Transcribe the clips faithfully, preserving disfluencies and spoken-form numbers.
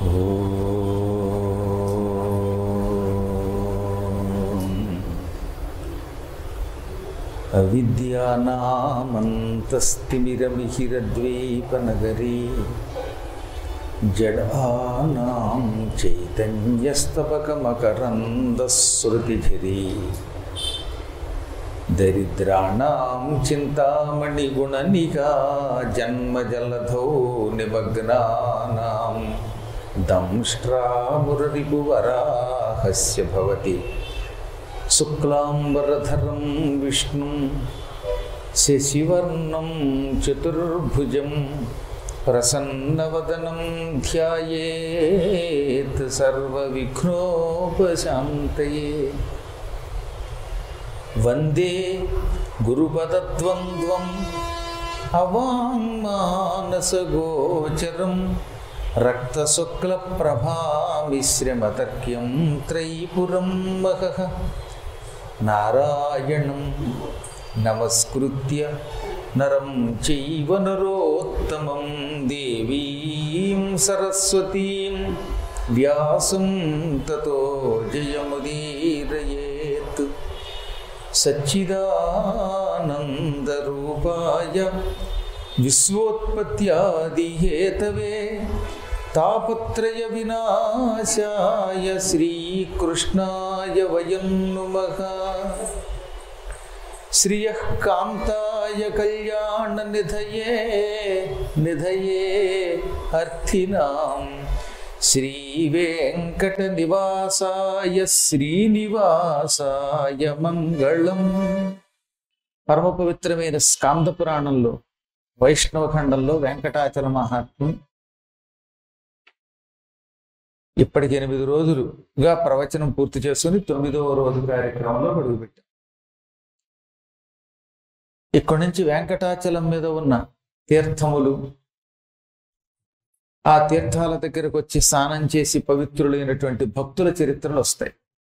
అవిద్యానామంతస్తిమిరమిహిరద్వీపనగరీ జడానాం చైతన్యస్తబకమకరందశ్రుతిఝరీ దరిద్రాణాం చింతామణిగుణనికా జన్మజలధౌ నిమగ్నానాం దంష్ట్రామురరిపువరాహస్య భవతి శుక్లాంబరధరం విష్ణుం శశివర్ణం చతుర్భుజం ప్రసన్నవదనం ధ్యాయేత్ సర్వవిఘ్నోపశాంతయే. వందే గురుపదద్వంద్వం అవాంగ్మానసగోచరం రక్తశుక్లప్రభామిశ్రమతర్క్యం త్రైపురం మహః. నారాయణం నమస్కృత్య నరం చైవ నరోత్తమం దేవీం సరస్వతీం వ్యాసం తతో జయముదీరయేత్. సచ్చిదానందరూపాయ విశ్వోత్పత్యాదిహేతవే తాపత్రయ వినాశాయ శ్రీకృష్ణాయ వయం నుమః. శ్రియః కాంతాయ కళ్యాణ నిధయే నిధయే అర్థినాం శ్రీవేంకట నివాసాయ శ్రీనివాసాయ మంగళం. పరమ పవిత్రమైన స్కాంద పురాణంలో వైష్ణవ ఖండంలో వెంకటాచల మహాత్మ్యం ఇప్పటికి ఎనిమిది రోజులుగా ప్రవచనం పూర్తి చేసుకుని తొమ్మిదవ రోజు కార్యక్రమంలో అడుగుపెట్టాం. ఇక్కడి నుంచి వెంకటాచలం మీద ఉన్న తీర్థములు, ఆ తీర్థాల దగ్గరకు వచ్చి స్నానం చేసి పవిత్రులైనటువంటి భక్తుల చరిత్రలు వస్తాయి.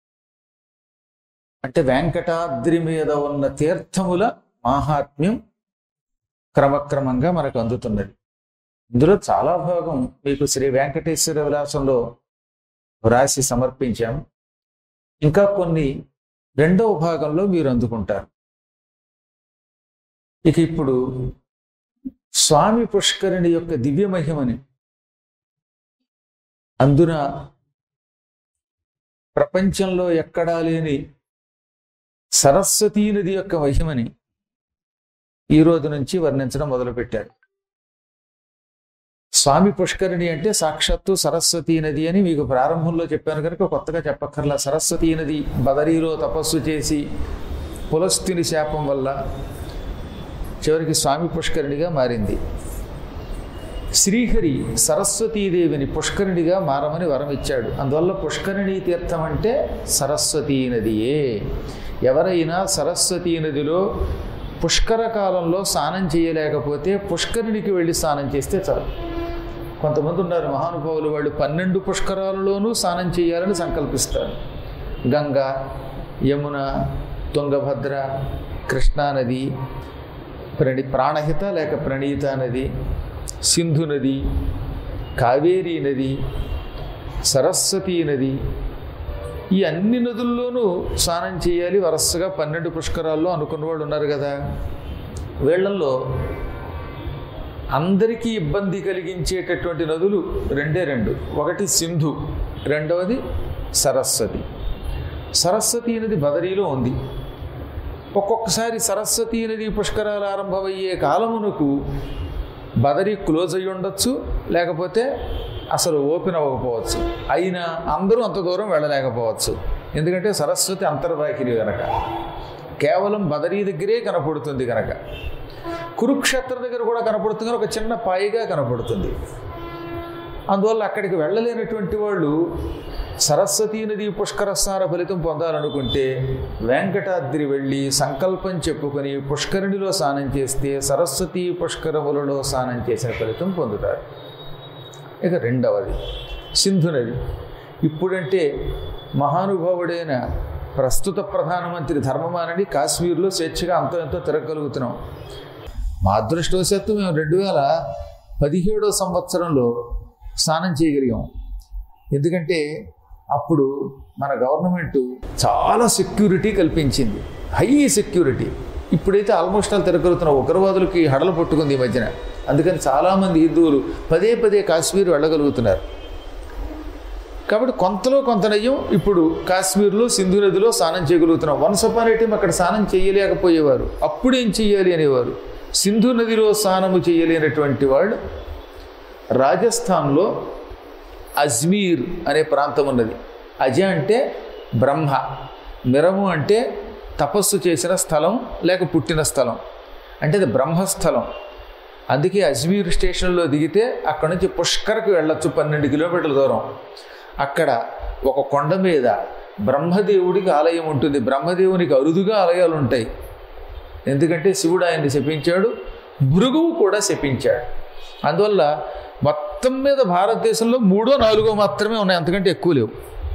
అంటే వెంకటాద్రి మీద ఉన్న తీర్థముల మాహాత్మ్యం క్రమక్రమంగా మనకు అందుతున్నది. ఇందులో చాలా భాగం మీకు శ్రీ వెంకటేశ్వర విలాసంలో వ్రాసి సమర్పించాం. ఇంకా కొన్ని రెండవ భాగంలో మీరు అందుకుంటారు. ఇక ఇప్పుడు స్వామి పుష్కరిణి యొక్క దివ్య మహిమని, అందున ప్రపంచంలో ఎక్కడా లేని సరస్వతీ నది యొక్క మహిమని ఈ రోజు నుంచి వర్ణించడం మొదలుపెట్టారు. స్వామి పుష్కరిణి అంటే సాక్షాత్తు సరస్వతీ నది అని మీకు ప్రారంభంలో చెప్పాను కనుక కొత్తగా చెప్పక్కర్లా. సరస్వతీ నది బదరీలో తపస్సు చేసి పులస్తుని శాపం వల్ల చివరికి స్వామి పుష్కరిణిగా మారింది. శ్రీహరి సరస్వతీదేవిని పుష్కరిణిగా మారమని వరం ఇచ్చాడు. అందువల్ల పుష్కరిణీ తీర్థం అంటే సరస్వతీ నదియే. ఎవరైనా సరస్వతీ నదిలో పుష్కర కాలంలో స్నానం చేయలేకపోతే పుష్కరిణికి వెళ్ళి స్నానం చేస్తే చాలు. కొంతమంది ఉన్నారు మహానుభావులు, వాళ్ళు పన్నెండు పుష్కరాలలోనూ స్నానం చేయాలని సంకల్పిస్తారు. గంగా, యమున, తుంగభద్ర, కృష్ణానది, ప్రణి ప్రాణహిత లేక ప్రణీత నది, సింధు నది, కావేరీ నది, సరస్వతీ నది, ఈ అన్ని నదుల్లోనూ స్నానం చేయాలి వరుసగా పన్నెండు పుష్కరాల్లో అనుకున్న వాళ్ళు ఉన్నారు కదా. వీళ్లలో అందరికీ ఇబ్బంది కలిగించేటటువంటి నదులు రెండే రెండు. ఒకటి సింధు, రెండవది సరస్వతి. సరస్వతీ నది బదరీలో ఉంది. ఒక్కొక్కసారి సరస్వతీ నది పుష్కరాలు ఆరంభమయ్యే కాలమునకు బదరీ క్లోజ్ అయ్యి ఉండొచ్చు, లేకపోతే అసలు ఓపెన్ అవ్వకపోవచ్చు. అయినా అందరూ అంత దూరం వెళ్ళలేకపోవచ్చు. ఎందుకంటే సరస్వతి అంతర్వాహిని కనుక, కేవలం బదరీ దగ్గరే కనపడుతుంది కనుక. కురుక్షేత్ర దగ్గర కూడా కనపడుతుంది కనుక ఒక చిన్న పాయిగా కనపడుతుంది. అందువల్ల అక్కడికి వెళ్ళలేనటువంటి వాళ్ళు సరస్వతీ నది పుష్కర స్నాన ఫలితం పొందాలనుకుంటే వెంకటాద్రి వెళ్ళి సంకల్పం చెప్పుకొని పుష్కరిణిలో స్నానం చేస్తే సరస్వతీ పుష్కరములలో స్నానం చేసిన ఫలితం పొందుతారు. ఇక రెండవది సింధు నది. ఇప్పుడంటే మహానుభావుడైన ప్రస్తుత ప్రధానమంత్రి ధర్మమానని కాశ్మీర్లో స్వేచ్ఛగా అంతో ఎంతో తిరగలుగుతున్నాం. మా అదృష్టవశాత్తు మేము రెండు వేల పదిహేడో సంవత్సరంలో స్నానం చేయగలిగాం. ఎందుకంటే అప్పుడు మన గవర్నమెంట్ చాలా సెక్యూరిటీ కల్పించింది, హై సెక్యూరిటీ. ఇప్పుడైతే ఆల్మోస్ట్ ఆల్ తిరగలుగుతున్న ఉగ్రవాదులకి హడలు పట్టుకుంది ఈ మధ్యన. అందుకని చాలామంది హిందువులు పదే పదే కాశ్మీర్ వెళ్ళగలుగుతున్నారు. కాబట్టి కొంతలో కొంత నయ్యం ఇప్పుడు కాశ్మీర్లో సింధు నదిలో స్నానం చేయగలుగుతున్నాం. వన్స్ అపాన్ ఏ టైం అక్కడ స్నానం చేయలేకపోయేవారు. అప్పుడేం చెయ్యాలి అనేవారు. సింధు నదిలో స్నానము చేయలేనటువంటి వాళ్ళు రాజస్థాన్లో అజ్మీర్ అనే ప్రాంతం ఉన్నది. అజ అంటే బ్రహ్మ, మిరము అంటే తపస్సు చేసిన స్థలం లేక పుట్టిన స్థలం, అంటే అది బ్రహ్మస్థలం. అందుకే అజ్మీర్ స్టేషన్లో దిగితే అక్కడ నుంచి పుష్కర్కి వెళ్ళొచ్చు, పన్నెండు కిలోమీటర్ల దూరం. అక్కడ ఒక కొండ మీద బ్రహ్మదేవుడికి ఆలయం ఉంటుంది. బ్రహ్మదేవునికి అరుదుగా ఆలయాలు ఉంటాయి. ఎందుకంటే శివుడు ఆయన్ని శపించాడు, భృగువు కూడా శపించాడు. అందువల్ల మొత్తం మీద భారతదేశంలో మూడో నాలుగో మాత్రమే ఉన్నాయి, అంతకంటే ఎక్కువ లేవు.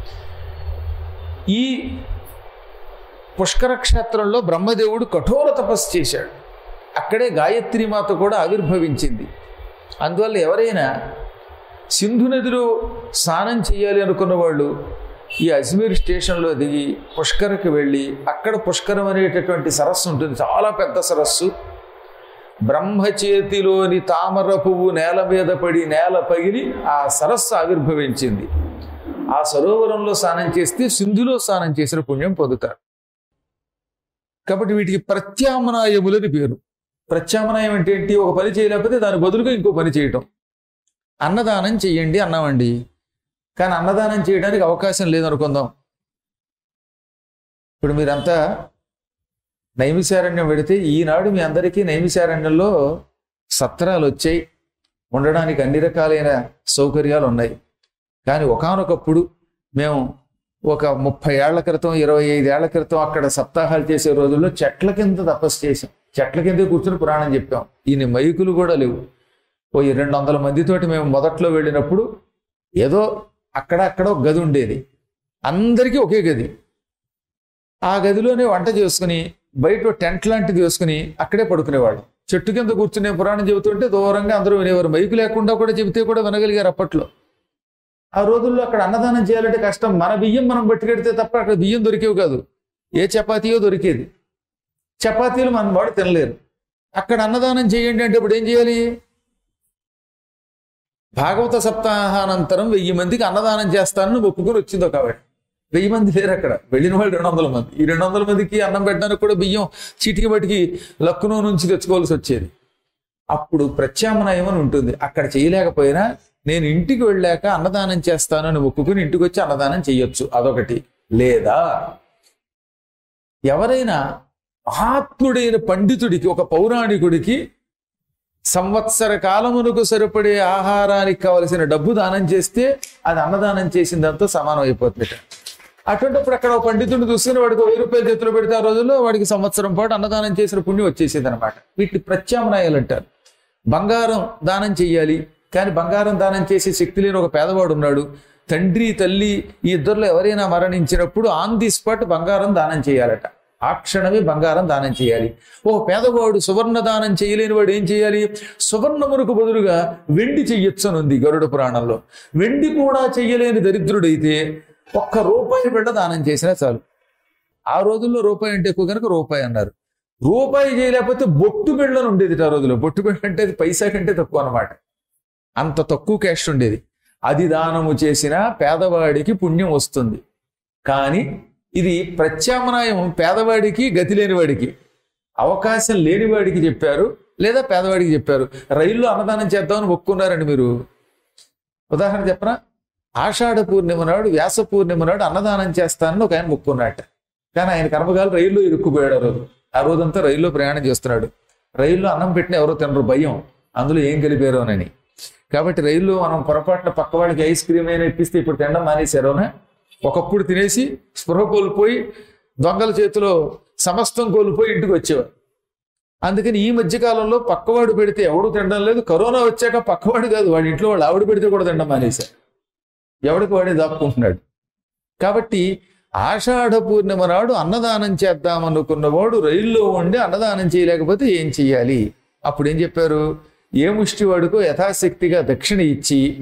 ఈ పుష్కర క్షేత్రంలో బ్రహ్మదేవుడు కఠోర తపస్సు చేశాడు. అక్కడే గాయత్రి మాత కూడా ఆవిర్భవించింది. అందువల్ల ఎవరైనా సింధు నదిలో స్నానం చేయాలి అనుకున్న వాళ్ళు ఈ అజ్మీర్ స్టేషన్లో దిగి పుష్కరకి వెళ్ళి అక్కడ పుష్కరం అనేటటువంటి సరస్సు ఉంటుంది, చాలా పెద్ద సరస్సు. బ్రహ్మచేతిలోని తామర పువ్వు నేల మీద పడి నేల పగిలి ఆ సరస్సు ఆవిర్భవించింది. ఆ సరోవరంలో స్నానం చేస్తే సింధులో స్నానం చేసిన పుణ్యం పొందుతారు. కాబట్టి వీటికి ప్రత్యామ్నాయములని పేరు. ప్రత్యామ్నాయం అంటే ఏంటి? ఒక పని చేయలేకపోతే దాని బదులుగా ఇంకో పని చేయటం. అన్నదానం చెయ్యండి అన్నామండి, కానీ అన్నదానం చేయడానికి అవకాశం లేదనుకుందాం. ఇప్పుడు మీరంతా నైమిషారణ్యం పెడితే ఈనాడు మీ అందరికీ నైమిషారణ్యంలో సత్రాలు వచ్చాయి, ఉండడానికి అన్ని రకాలైన సౌకర్యాలు ఉన్నాయి. కానీ ఒకానొకప్పుడు మేము ఒక ముప్పై ఏళ్ల క్రితం ఇరవై ఐదు ఏళ్ల క్రితం అక్కడ సప్తాహాలు చేసే రోజుల్లో చెట్ల కింద తపస్సు చేసాం. చెట్ల కింద కూర్చుని పురాణం చెప్పాం. ఈయన మైకులు కూడా లేవు. ఓ రెండు వందల మందితోటి మేము మొదట్లో వెళ్ళినప్పుడు ఏదో అక్కడ అక్కడ ఒక గది ఉండేది, అందరికీ ఒకే గది. ఆ గదిలోనే వంట చేసుకుని బయట టెంట్ లాంటిది వేసుకుని అక్కడే పడుకునేవాడు. చెట్టు కింద కూర్చునే పురాణం చెబుతుంటే దూరంగా అందరూ వినేవారు. మైకు లేకుండా కూడా చెబితే కూడా వినగలిగారు అప్పట్లో. ఆ రోజుల్లో అక్కడ అన్నదానం చేయాలంటే కష్టం. మన బియ్యం మనం పట్టుకెడితే తప్ప అక్కడ బియ్యం దొరికేవి కాదు. ఏ చపాతీయో దొరికేది. చపాతీలు మన వాడు తినలేరు. అక్కడ అన్నదానం చేయండి అంటే ఇప్పుడు ఏం చేయాలి? భాగవత సప్తాహానంతరం వెయ్యి మందికి అన్నదానం చేస్తానని ఒప్పుకొని వచ్చిందో కాబట్టి వెయ్యి మంది లేరు అక్కడ. వెళ్ళిన వాళ్ళు రెండు వందల మంది. ఈ రెండు వందల మందికి అన్నం పెట్టడానికి కూడా బియ్యం చీటికి బట్టికి లక్నో నుంచి తెచ్చుకోవాల్సి వచ్చేది. అప్పుడు ప్రత్యామ్నాయం అని ఉంటుంది. అక్కడ చేయలేకపోయినా నేను ఇంటికి వెళ్ళాక అన్నదానం చేస్తానని ఒప్పుకుని ఇంటికి వచ్చి అన్నదానం చేయొచ్చు, అదొకటి. లేదా ఎవరైనా మహాత్ముడైన పండితుడికి, ఒక పౌరాణికుడికి సంవత్సర కాలమునకు సరిపడే ఆహారానికి కావలసిన డబ్బు దానం చేస్తే అది అన్నదానం చేసిన దాంతో సమానం అయిపోతుంది. అటువంటిప్పుడు అక్కడ ఒక పండితుడిని చూసుకుని వాడికి వెయ్యి రూపాయలు చేతిలో పెడితే ఆ రోజుల్లో వాడికి సంవత్సరం పాటు అన్నదానం చేసిన పుణ్యం వచ్చేసేది అనమాట. వీటిని ప్రత్యామ్నాయాలు అంటారు. బంగారం దానం చెయ్యాలి, కానీ బంగారం దానం చేసే శక్తి లేని ఒక పేదవాడు ఉన్నాడు. తండ్రి తల్లి ఈ ఇద్దరిలో ఎవరైనా మరణించినప్పుడు ఆన్ ది స్పాట్ బంగారం దానం చేయాలట. ఆ క్షణమే బంగారం దానం చేయాలి. ఓ పేదవాడు సువర్ణ దానం చేయలేని వాడు ఏం చేయాలి? సువర్ణమునకు బదులుగా వెండి చెయ్యొచ్చు అని ఉంది గరుడ పురాణంలో. వెండి కూడా చెయ్యలేని దరిద్రుడైతే ఒక్క రూపాయి బిడ్డ దానం చేసినా చాలు. ఆ రోజుల్లో రూపాయి అంటే ఎక్కువ కనుక రూపాయి అన్నారు. రూపాయి చేయలేకపోతే బొట్టు బిళ్ళని ఉండేది ఆ రోజుల్లో. బొట్టు బిళ్ళ అంటే అది పైసా కంటే తక్కువ అనమాట. అంత తక్కువ క్యాష్ ఉండేది. అది దానము చేసినా పేదవాడికి పుణ్యం వస్తుంది. కానీ ఇది ప్రత్యామ్నాయం పేదవాడికి, గతి లేనివాడికి, అవకాశం లేనివాడికి చెప్పారు, లేదా పేదవాడికి చెప్పారు. రైల్లో అన్నదానం చేద్దామని ఒప్పుకున్నారండి మీరు. ఉదాహరణ చెప్పనా? ఆషాఢ పూర్ణిమ నాడు, వ్యాస పూర్ణిమ నాడు అన్నదానం చేస్తానని ఒక ఆయన మొక్కున్నట్ట. కానీ ఆయన కర్మగాలు రైల్లో ఇరుక్కుపోయాడు. ఆ రోజు ఆ రోజంతా రైల్లో ప్రయాణం చేస్తున్నాడు. రైల్లో అన్నం పెట్టిన ఎవరో తినరు, భయం అందులో ఏం కలిపారోనని. కాబట్టి రైల్లో మనం పొరపాటున పక్కవాడికి ఐస్ క్రీమ్ అయినా ఇప్పిస్తే ఇప్పుడు తినడం మానేశారోనా? ఒకప్పుడు తినేసి స్పృహ కోల్పోయి దొంగల చేతిలో సమస్తం కోల్పోయి ఇంటికి వచ్చేవారు. అందుకని ఈ మధ్యకాలంలో పక్కవాడు పెడితే ఎవడు తినడం లేదు. కరోనా వచ్చాక పక్కవాడు కాదు, వాడి ఇంట్లో వాళ్ళు ఆవిడ పెడితే కూడా తినడం మానేశారు. ఎవడికి వాడే దాక్కుంటున్నాడు. కాబట్టి ఆషాఢ పూర్ణిమ నాడు అన్నదానం చేద్దామనుకున్నవాడు రైల్లో ఉండి అన్నదానం చేయలేకపోతే ఏం చెయ్యాలి? అప్పుడు ఏం చెప్పారు? ఏ ముష్టివాడుకో యథాశక్తిగా దక్షిణ ఇచ్చి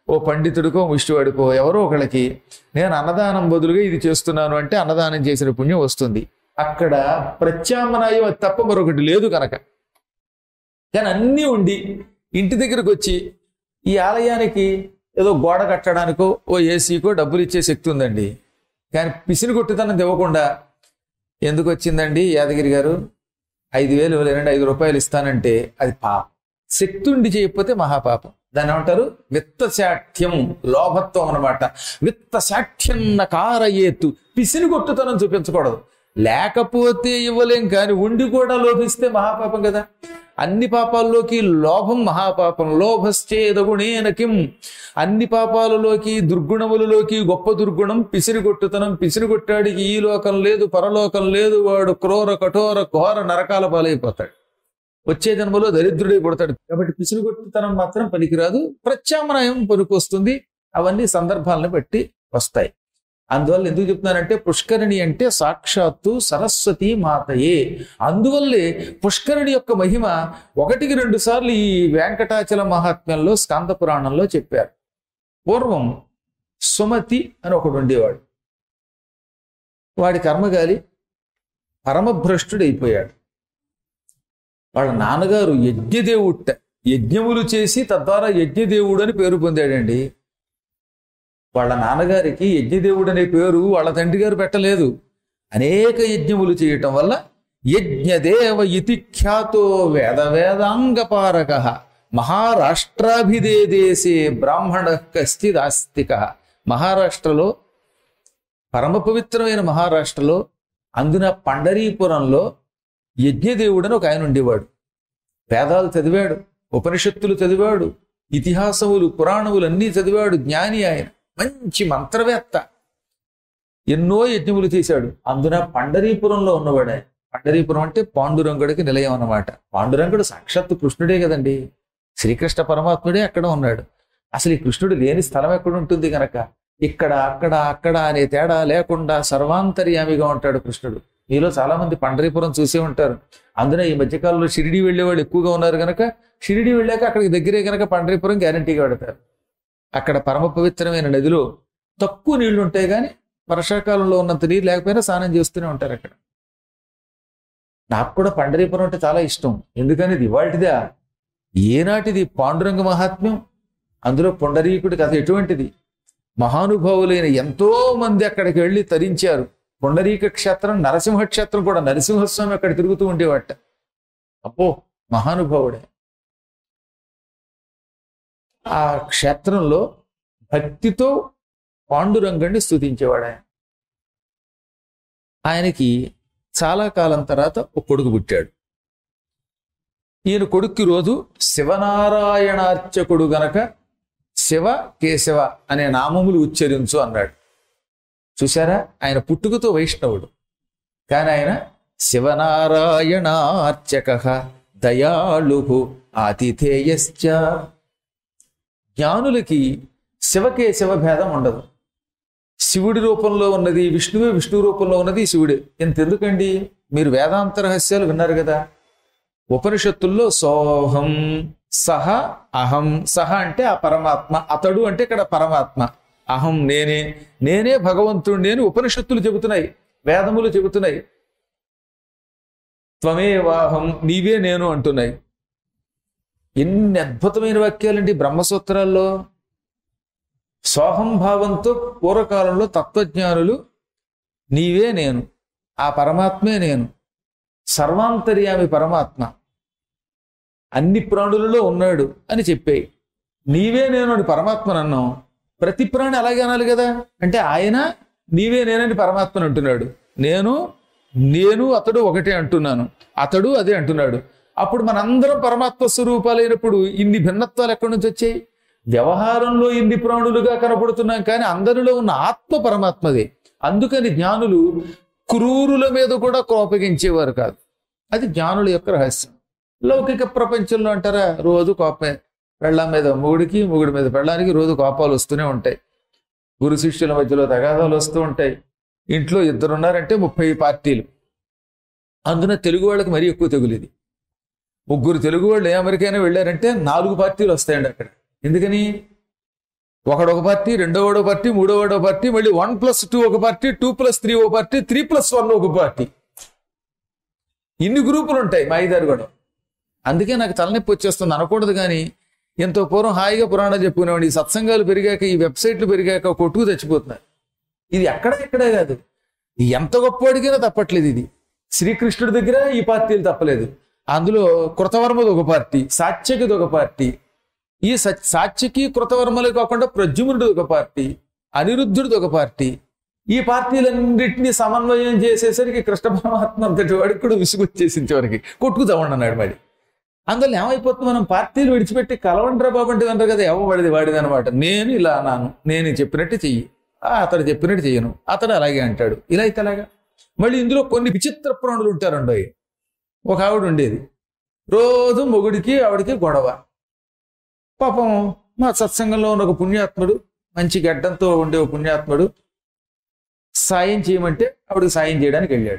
ఓ పండితుడికో ముష్టివాడికో ఎవరో ఒకళ్ళకి నేను అన్నదానం బదులుగా ఇది చేస్తున్నాను అంటే అన్నదానం చేసిన పుణ్యం వస్తుంది. అక్కడ ప్రత్యామ్నాయం అది తప్ప మరొకటి లేదు కనుక. కానీ అన్నీ ఉండి ఇంటి దగ్గరకు వచ్చి ఈ ఆలయానికి ఏదో గోడ కట్టడానికో ఓ ఏసీకో డబ్బులు ఇచ్చే శక్తి ఉందండి. కానీ పిసిని కొట్టుతనం ఇవ్వకుండా ఎందుకు వచ్చిందండి యాదగిరి గారు ఐదు వేలు లేదంటే ఐదు రూపాయలు ఇస్తానంటే అది పాపం. శక్తి ఉండి చేయకపోతే మహాపాపం. దాన్ని ఏమంటారు? విత్తశాఠ్యం, లోభత్వం అనమాట. విత్తశాఠ్యం నకారయేతు, పిసిని కొట్టుతనం చూపించకూడదు. లేకపోతే ఇవ్వలేం, కానీ ఉండి కూడా లోభిస్తే మహాపాపం కదా. అన్ని పాపాల్లోకి లోభం మహాపాపం. లోభశ్చేదగుణేన కిం, అన్ని పాపాలలోకి దుర్గుణములలోకి గొప్ప దుర్గుణం పిసిరిగొట్టుతనం. పిసిరిగొట్టాడికి ఈ లోకం లేదు పరలోకం లేదు, వాడు క్రూర కఠోర ఘోర నరకాల పాలైపోతాడు, వచ్చే జన్మలో దరిద్రుడై పుడతాడు. కాబట్టి పిసిరిగొట్టుతనం మాత్రం పనికిరాదు, ప్రత్యామ్నాయం పనికొస్తుంది. అవన్నీ సందర్భాలను బట్టి వస్తాయి. అందువల్ల ఎందుకు చెప్తున్నానంటే పుష్కరిణి అంటే సాక్షాత్తు సరస్వతి మాతయే. అందువల్లే పుష్కరిణి యొక్క మహిమ ఒకటికి రెండు సార్లు ఈ వెంకటాచల మహాత్మ్యంలో స్కాంద పురాణంలో చెప్పారు. పూర్వం సుమతి అని ఒకడు ఉండేవాడు. వాడి కర్మగాలి పరమభ్రష్టుడు అయిపోయాడు. వాళ్ళ నాన్నగారు యజ్ఞదేవుట, యజ్ఞములు చేసి తద్వారా యజ్ఞదేవుడు అని పేరు పొందాడండి. వాళ్ళ నాన్నగారికి యజ్ఞదేవుడు అనే పేరు వాళ్ళ తండ్రి గారు పెట్టలేదు. అనేక యజ్ఞములు చేయటం వల్ల యజ్ఞదేవ ఇతి ఖ్యాతో వేద వేదాంగపారక మహారాష్ట్రాభిదే దేశే బ్రాహ్మణ కశ్చిదాస్తిక. మహారాష్ట్రలో, పరమ పవిత్రమైన మహారాష్ట్రలో, అందున పండరీపురంలో యజ్ఞదేవుడని ఒక ఆయన ఉండేవాడు. వేదాలు చదివాడు, ఉపనిషత్తులు చదివాడు, ఇతిహాసములు పురాణములు అన్నీ చదివాడు. జ్ఞాని ఆయన, మంచి మంత్రవేత్త. ఎన్నో యజ్ఞములు చేశాడు. అందున పండరీపురంలో ఉన్నవాడు ఆయన. పండరీపురం అంటే పాండురంగుడికి నిలయం అన్నమాట. పాండురంగుడు సాక్షాత్తు కృష్ణుడే కదండి, శ్రీకృష్ణ పరమాత్ముడే అక్కడ ఉన్నాడు. అసలు ఈ కృష్ణుడు లేని స్థలం ఎక్కడ ఉంటుంది కనుక ఇక్కడ అక్కడ అక్కడ అనే తేడా లేకుండా సర్వాంతర్యామిగా ఉంటాడు కృష్ణుడు. మీలో చాలా మంది పండరీపురం చూసే ఉంటారు. అందున ఈ మధ్యకాలంలో షిరిడి వెళ్ళేవాళ్ళు ఎక్కువగా ఉన్నారు కనుక షిరిడి వెళ్ళాక అక్కడికి దగ్గరే కనుక పండరీపురం గ్యారంటీగా పెడతారు. అక్కడ పరమ పవిత్రమైన నదిలో తక్కువ నీళ్లు ఉంటాయి, కానీ వర్షాకాలంలో ఉన్నంత నీరు లేకపోయినా స్నానం చేస్తూనే ఉంటారు అక్కడ. నాకు కూడా పండరీపురం అంటే చాలా ఇష్టం. ఎందుకని ఇది ఇవాళటిదా, ఏనాటిది పాండురంగ మహాత్మ్యం. అందులో పుండరీకుడి కథ ఎటువంటిది. మహానుభావులైన ఎంతో మంది అక్కడికి వెళ్ళి తరించారు. పుండరీక క్షేత్రం, నరసింహ క్షేత్రం కూడా, నరసింహస్వామి అక్కడ తిరుగుతూ ఉండేవాట. అబ్బో మహానుభావుడే. ఆ క్షేత్రంలో భక్తితో పాండురంగణ్ణి స్తుతించేవాడు ఆయన. ఆయనకి చాలా కాలం తర్వాత ఒక కొడుకు పుట్టాడు. ఈయన కొడుక్కి రోజు శివనారాయణార్చకుడు గనక శివ కేశవ అనే నామములు ఉచ్చరించు అన్నాడు. చూశారా, ఆయన పుట్టుకతో వైష్ణవుడు, కానీ ఆయన శివనారాయణార్చక దయాళు ఆతిథేయశ్చ. జ్ఞానులకి శివకేశవ భేదం ఉండదు. శివుడి రూపంలో ఉన్నది విష్ణువే, విష్ణు రూపంలో ఉన్నది శివుడే. ఎంతెందుకండి, మీరు వేదాంత రహస్యాలు విన్నారు కదా. ఉపనిషత్తుల్లో సోహం సహ అహం, సహ అంటే ఆ పరమాత్మ, అతడు అంటే ఇక్కడ పరమాత్మ, అహం నేనే, నేనే భగవంతుడిని అని ఉపనిషత్తులు చెబుతున్నాయి, వేదములు చెబుతున్నాయి. త్వమేవాహం, నీవే నేను అంటున్నాయి. ఎన్ని అద్భుతమైన వాక్యాలండి బ్రహ్మసూత్రాల్లో. సోహం భావంతో పూర్వకాలంలో తత్వజ్ఞానులు నీవే నేను, ఆ పరమాత్మే నేను, సర్వాంతర్యామి పరమాత్మ, అన్ని ప్రాణులలో ఉన్నాడు అని చెప్పాయి. నీవే నేను అని పరమాత్మను అన్నాం. ప్రతి ప్రాణి అలాగే అనాలి కదా. అంటే ఆయన నీవే నేనని పరమాత్మను అంటున్నాడు, నేను నేను అతడు ఒకటే అంటున్నాను, అతడు అదే అంటున్నాడు. అప్పుడు మనందరం పరమాత్మ స్వరూపాలైనప్పుడు ఇన్ని భిన్నత్వాలు ఎక్కడి నుంచి వచ్చాయి? వ్యవహారంలో ఇన్ని ప్రాణులుగా కనపడుతున్నాం, కానీ అందరిలో ఉన్న ఆత్మ పరమాత్మదే. అందుకని జ్ఞానులు క్రూరుల మీద కూడా కోపగించేవారు కాదు. అది జ్ఞానుల యొక్క రహస్యం. లౌకిక ప్రపంచంలో అంటారా, రోజు కోపమే. పెళ్ళాం మీద మొగుడికి, మొగుడి మీద పెళ్ళానికి రోజు కోపాలు వస్తూనే ఉంటాయి. గురు శిష్యుల మధ్యలో తగాదాలు వస్తూ ఉంటాయి. ఇంట్లో ఇద్దరున్నారంటే ముప్పై పార్టీలు. అందున తెలుగు వాళ్ళకి మరీ ఎక్కువ తెగులిది. ముగ్గురు తెలుగు వాళ్ళు ఏ అమెరికైనా వెళ్ళారంటే నాలుగు పార్టీలు వస్తాయండి అక్కడ. ఎందుకని? ఒకడు ఒక పార్టీ, రెండో వాడో పార్టీ, మూడో వాడో పార్టీ, మళ్ళీ వన్ ప్లస్ టూ ఒక పార్టీ, టూ ప్లస్ త్రీ ఒక పార్టీ, త్రీ ప్లస్ వన్ ఒక పార్టీ. ఇన్ని గ్రూపులు ఉంటాయి మా ఐదారు కూడా. అందుకే నాకు తలనొప్పి వచ్చేస్తుంది అనకూడదు, కానీ ఎంతో పూర్వం హాయిగా పురాణాలు చెప్పుకునేవాడు. ఈ సత్సంగాలు పెరిగాక, ఈ వెబ్సైట్లు పెరిగాక కొట్టుకు తెచ్చిపోతున్నారు. ఇది ఎక్కడ ఎక్కడే కాదు, ఎంత గొప్పవాడికైనా తప్పట్లేదు. ఇది శ్రీకృష్ణుడి దగ్గర ఈ పార్టీలు తప్పలేదు. అందులో కృతవర్మది ఒక పార్టీ, సాత్యకిది ఒక పార్టీ. ఈ సాత్యకి కృతవర్మలే కాకుండా ప్రద్యుమ్నుడిది ఒక పార్టీ, అనిరుద్ధుడిది ఒక పార్టీ. ఈ పార్టీలన్నింటినీ సమన్వయం చేసేసరికి కృష్ణ పరమాత్మ అంతటి వాడికి కూడా విసుగొచ్చేసింది. చివరికి కొట్టుకుతామన్నాడు వాడి. అందులో ఏమైపోతుంది, మనం పార్టీలు విడిచిపెట్టి కలవండ్రా బాబు అంటే అంటారు కదా, ఎవడిది వాడిది అనమాట. నేను ఇలా అన్నాను, నేను చెప్పినట్టు చెయ్యి, అతడు చెప్పినట్టు చెయ్యను, అతడు అలాగే అంటాడు, ఇలా అయితే అలాగా. మళ్ళీ ఇందులో కొన్ని విచిత్ర ప్రాణులు ఉంటారండి. ఒక ఆవిడ ఉండేది, రోజు మొగుడికి ఆవిడికి గొడవ. పాపం మా సత్సంగంలో ఉన్న ఒక పుణ్యాత్ముడు, మంచి గడ్డంతో ఉండే ఒక పుణ్యాత్ముడు సాయం చేయమంటే ఆవిడకి సాయం చేయడానికి వెళ్ళాడు.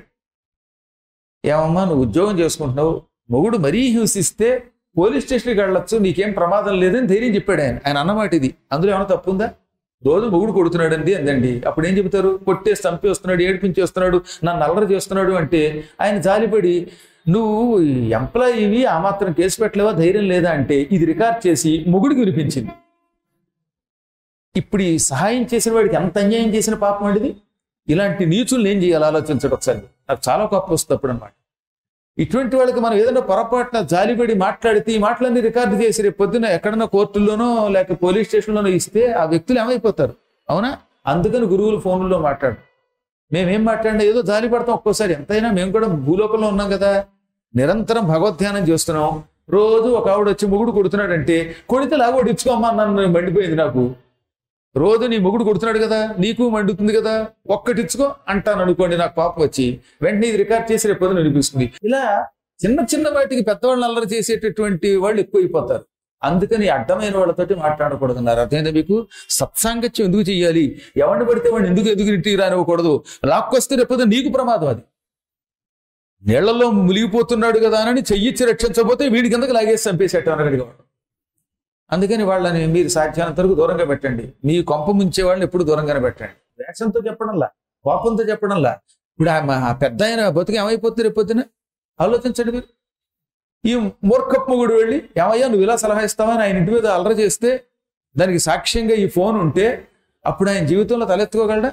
ఏమమ్మా నువ్వు ఉద్యోగం చేసుకుంటున్నావు, మొగుడు మరీ హింసిస్తే పోలీస్ స్టేషన్కి వెళ్ళొచ్చు, నీకేం ప్రమాదం లేదని ధైర్యం చెప్పాడు ఆయన. ఆయన అన్నమాట ఇది. అందులో ఏమైనా తప్పుందా? రోజు మొగుడు కొడుతున్నాడండి అందండి. అప్పుడు ఏం చెబుతారు? కొట్టేసి చంపి వస్తున్నాడు, ఏడిపించి వస్తున్నాడు, నన్ను అల్లరి చేస్తున్నాడు అంటే ఆయన జాలిపడి, నువ్వు ఎంప్లాయీవి, ఆ మాత్రం కేసు పెట్టలేవా, ధైర్యం లేదా అంటే ఇది రికార్డ్ చేసి మొగుడికి వినిపించింది. ఇప్పుడు ఈ సహాయం చేసిన వాడికి ఎంత అన్యాయం చేసిన పాపం అండిది. ఇలాంటి నీచుల్ని ఏం చేయాలి ఆలోచించడం ఒకసారి. నాకు చాలా కోపం వస్తుంది అప్పుడు అనమాట. ఇటువంటి వాళ్ళకి మనం ఏదైనా పొరపాటున జాలిపడి మాట్లాడితే ఈ మాటలన్నీ రికార్డు చేసి రేపు పొద్దున ఎక్కడన్నా కోర్టుల్లోనో లేక పోలీస్ స్టేషన్లోనో ఇస్తే ఆ వ్యక్తులు ఏమైపోతారు? అవునా? అందుకని గురువులు ఫోన్లో మాట్లాడు. మేమేం మాట్లాడినా ఏదో జాలి పడతాం ఒక్కోసారి. ఎంతైనా మేము కూడా భూలోకంలో ఉన్నాం కదా, నిరంతరం భగవద్ధ్యానం చేస్తున్నాం. రోజు ఒక ఆవిడ వచ్చి మొగుడు కొడుతున్నాడంటే కొడితే లాగోడు ఇచ్చుకోమ్మా నన్ను మండిపోయింది నాకు. రోజు నీ మొగుడు కొడుతున్నాడు కదా, నీకు మండుతుంది కదా, ఒక్కటిచ్చుకో అంటాను అనుకోండి, నాకు పాపం వచ్చి వెంటనే ఇది రికార్డ్ చేసి రేపు పొద్దున వినిపిస్తుంది. ఇలా చిన్న చిన్న వాటికి పెద్దవాళ్ళని అల్లరి చేసేటటువంటి వాళ్ళు ఎక్కువైపోతారు. అందుకని అడ్డమైన వాళ్ళతోటి మాట్లాడకూడదన్నారు. అర్థమైందా మీకు? సత్సాంగత్యం ఎందుకు చెయ్యాలి? ఎవరిని పడితే వాడిని ఎందుకు ఎదుగు ఇంటికి రానివ్వకూడదు. లాక్కొస్తే రేపు నీకు ప్రమాదం. అది నీళ్లలో మునిగిపోతున్నాడు కదా అని చెయ్యిచ్చి రక్షించకపోతే వీడి కిందకి లాగేసి చంపేసేట అనగడిగా. అందుకని వాళ్ళని మీరు సాధ్యానంత వరకు దూరంగా పెట్టండి. మీ కొంప ముంచే వాళ్ళని ఎప్పుడు దూరంగానే పెట్టండి. వేషంతో చెప్పడంలా, కోపంతో చెప్పడంలా. ఇప్పుడు ఆ పెద్ద ఆయన బతుకు ఏమైపోతుంది రేపు పొద్దున ఆలోచించండి మీరు. ఈ మూర్ఖపు మొగుడు వెళ్ళి ఏమయ్యా నువ్వు ఇలా సలహా ఇస్తావని ఆయన ఇంటి మీద అల్లరి చేస్తే దానికి సాక్ష్యంగా ఈ ఫోన్ ఉంటే అప్పుడు ఆయన జీవితంలో తలెత్తుకోగలడా?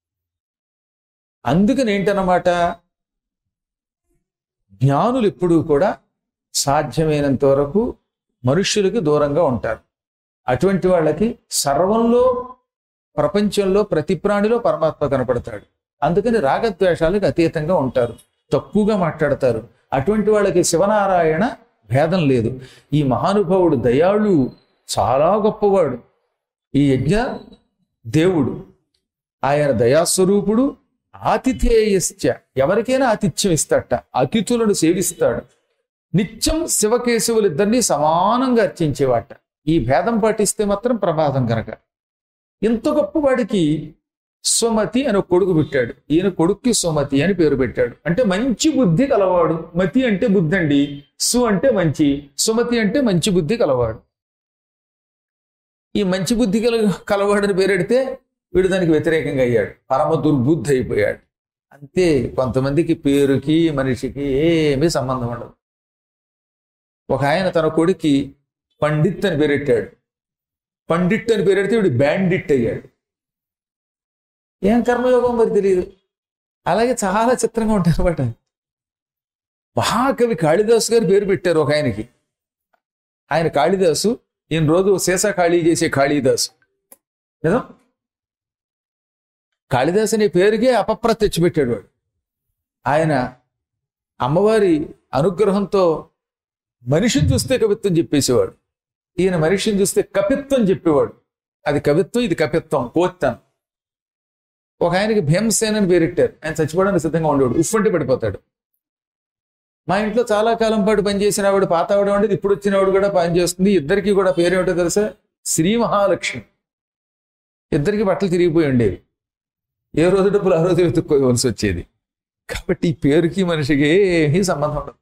అందుకని ఏంటన్నమాట, జ్ఞానులు ఎప్పుడూ కూడా సాధ్యమైనంత వరకు మనుష్యులకి దూరంగా ఉంటారు. అటువంటి వాళ్ళకి సర్వంలో, ప్రపంచంలో ప్రతి ప్రాణిలో పరమాత్మ కనపడతాడు. అందుకని రాగద్వేషాలకు అతీతంగా ఉంటారు, తక్కువగా మాట్లాడతారు. అటువంటి వాళ్ళకి శివనారాయణ భేదం లేదు. ఈ మహానుభావుడు దయాళు, చాలా గొప్పవాడు. ఈ యజ్ఞ దేవుడు, ఆయన దయాస్వరూపుడు. ఆతిథేయశ్చ, ఎవరికైనా ఆతిథ్యం ఇస్తాడట, అతిథులను సేవిస్తాడు. నిత్యం శివకేశవులిద్దరినీ సమానంగా అర్చించేవాట. ఈ భేదం పాటిస్తే మాత్రం ప్రమాదం కనుక. ఇంత గొప్పవాడికి సుమతి అని ఒక కొడుకు పెట్టాడు. ఈయన కొడుక్కి సుమతి అని పేరు పెట్టాడు. అంటే మంచి బుద్ధి కలవాడు. మతి అంటే బుద్ధి అండి, సు అంటే మంచి, సుమతి అంటే మంచి బుద్ధి కలవాడు. ఈ మంచి బుద్ధి కల కలవాడని పేరెడితే వీడు దానికి వ్యతిరేకంగా అయ్యాడు, పరమ దుర్బుద్ధి అయిపోయాడు. అంతే. కొంతమందికి పేరుకి మనిషికి ఏమీ సంబంధం ఉండదు. ఒక ఆయన తన కొడుక్కి పండిత్ అని పేరెట్టాడు. పండిట్ అని పేరెడితే వీడు బ్యాండిట్ అయ్యాడు. ఏం కర్మయోగం మరి తెలియదు. అలాగే చాలా చిత్రంగా ఉంటాయి అన్నమాట. మహాకవి కాళిదాసు గారు పేరు పెట్టారు ఒక ఆయనకి. ఆయన కాళిదాసు, ఈయన రోజు సీసా ఖాళీ చేసే కాళిదాసు. నిజం, కాళిదాసు అనే పేరుకే అపప్ర తెచ్చిపెట్టాడు వాడు. ఆయన అమ్మవారి అనుగ్రహంతో మనిషిని చూస్తే కవిత్వం చెప్పేసేవాడు. ఈయన మనిషిని చూస్తే కపిత్వం చెప్పేవాడు. అది కవిత్వం, ఇది కపిత్వం, పోతాను. ఒక ఆయనకి భీమసేన అని పేరెట్టారు. ఆయన చచ్చిపోవడానికి సిద్ధంగా ఉండేవాడు, ఉఫ్ అంటే పడిపోతాడు. మా ఇంట్లో చాలా కాలం పాటు పనిచేసిన ఆవిడ, పాత ఆవిడ ఉండేది, ఇప్పుడు వచ్చిన ఆవిడ కూడా పనిచేస్తుంది. ఇద్దరికి కూడా పేరేమిటో తెలుసా? శ్రీ మహాలక్ష్మి. ఇద్దరికి బట్టలు తిరిగిపోయి ఉండేవి. ఏ రోజు డబ్బులు ఆ రోజు వెతుక్కోవలసి వచ్చేది. కాబట్టి ఈ పేరుకి మనిషికి ఏమీ సంబంధం ఉండదు.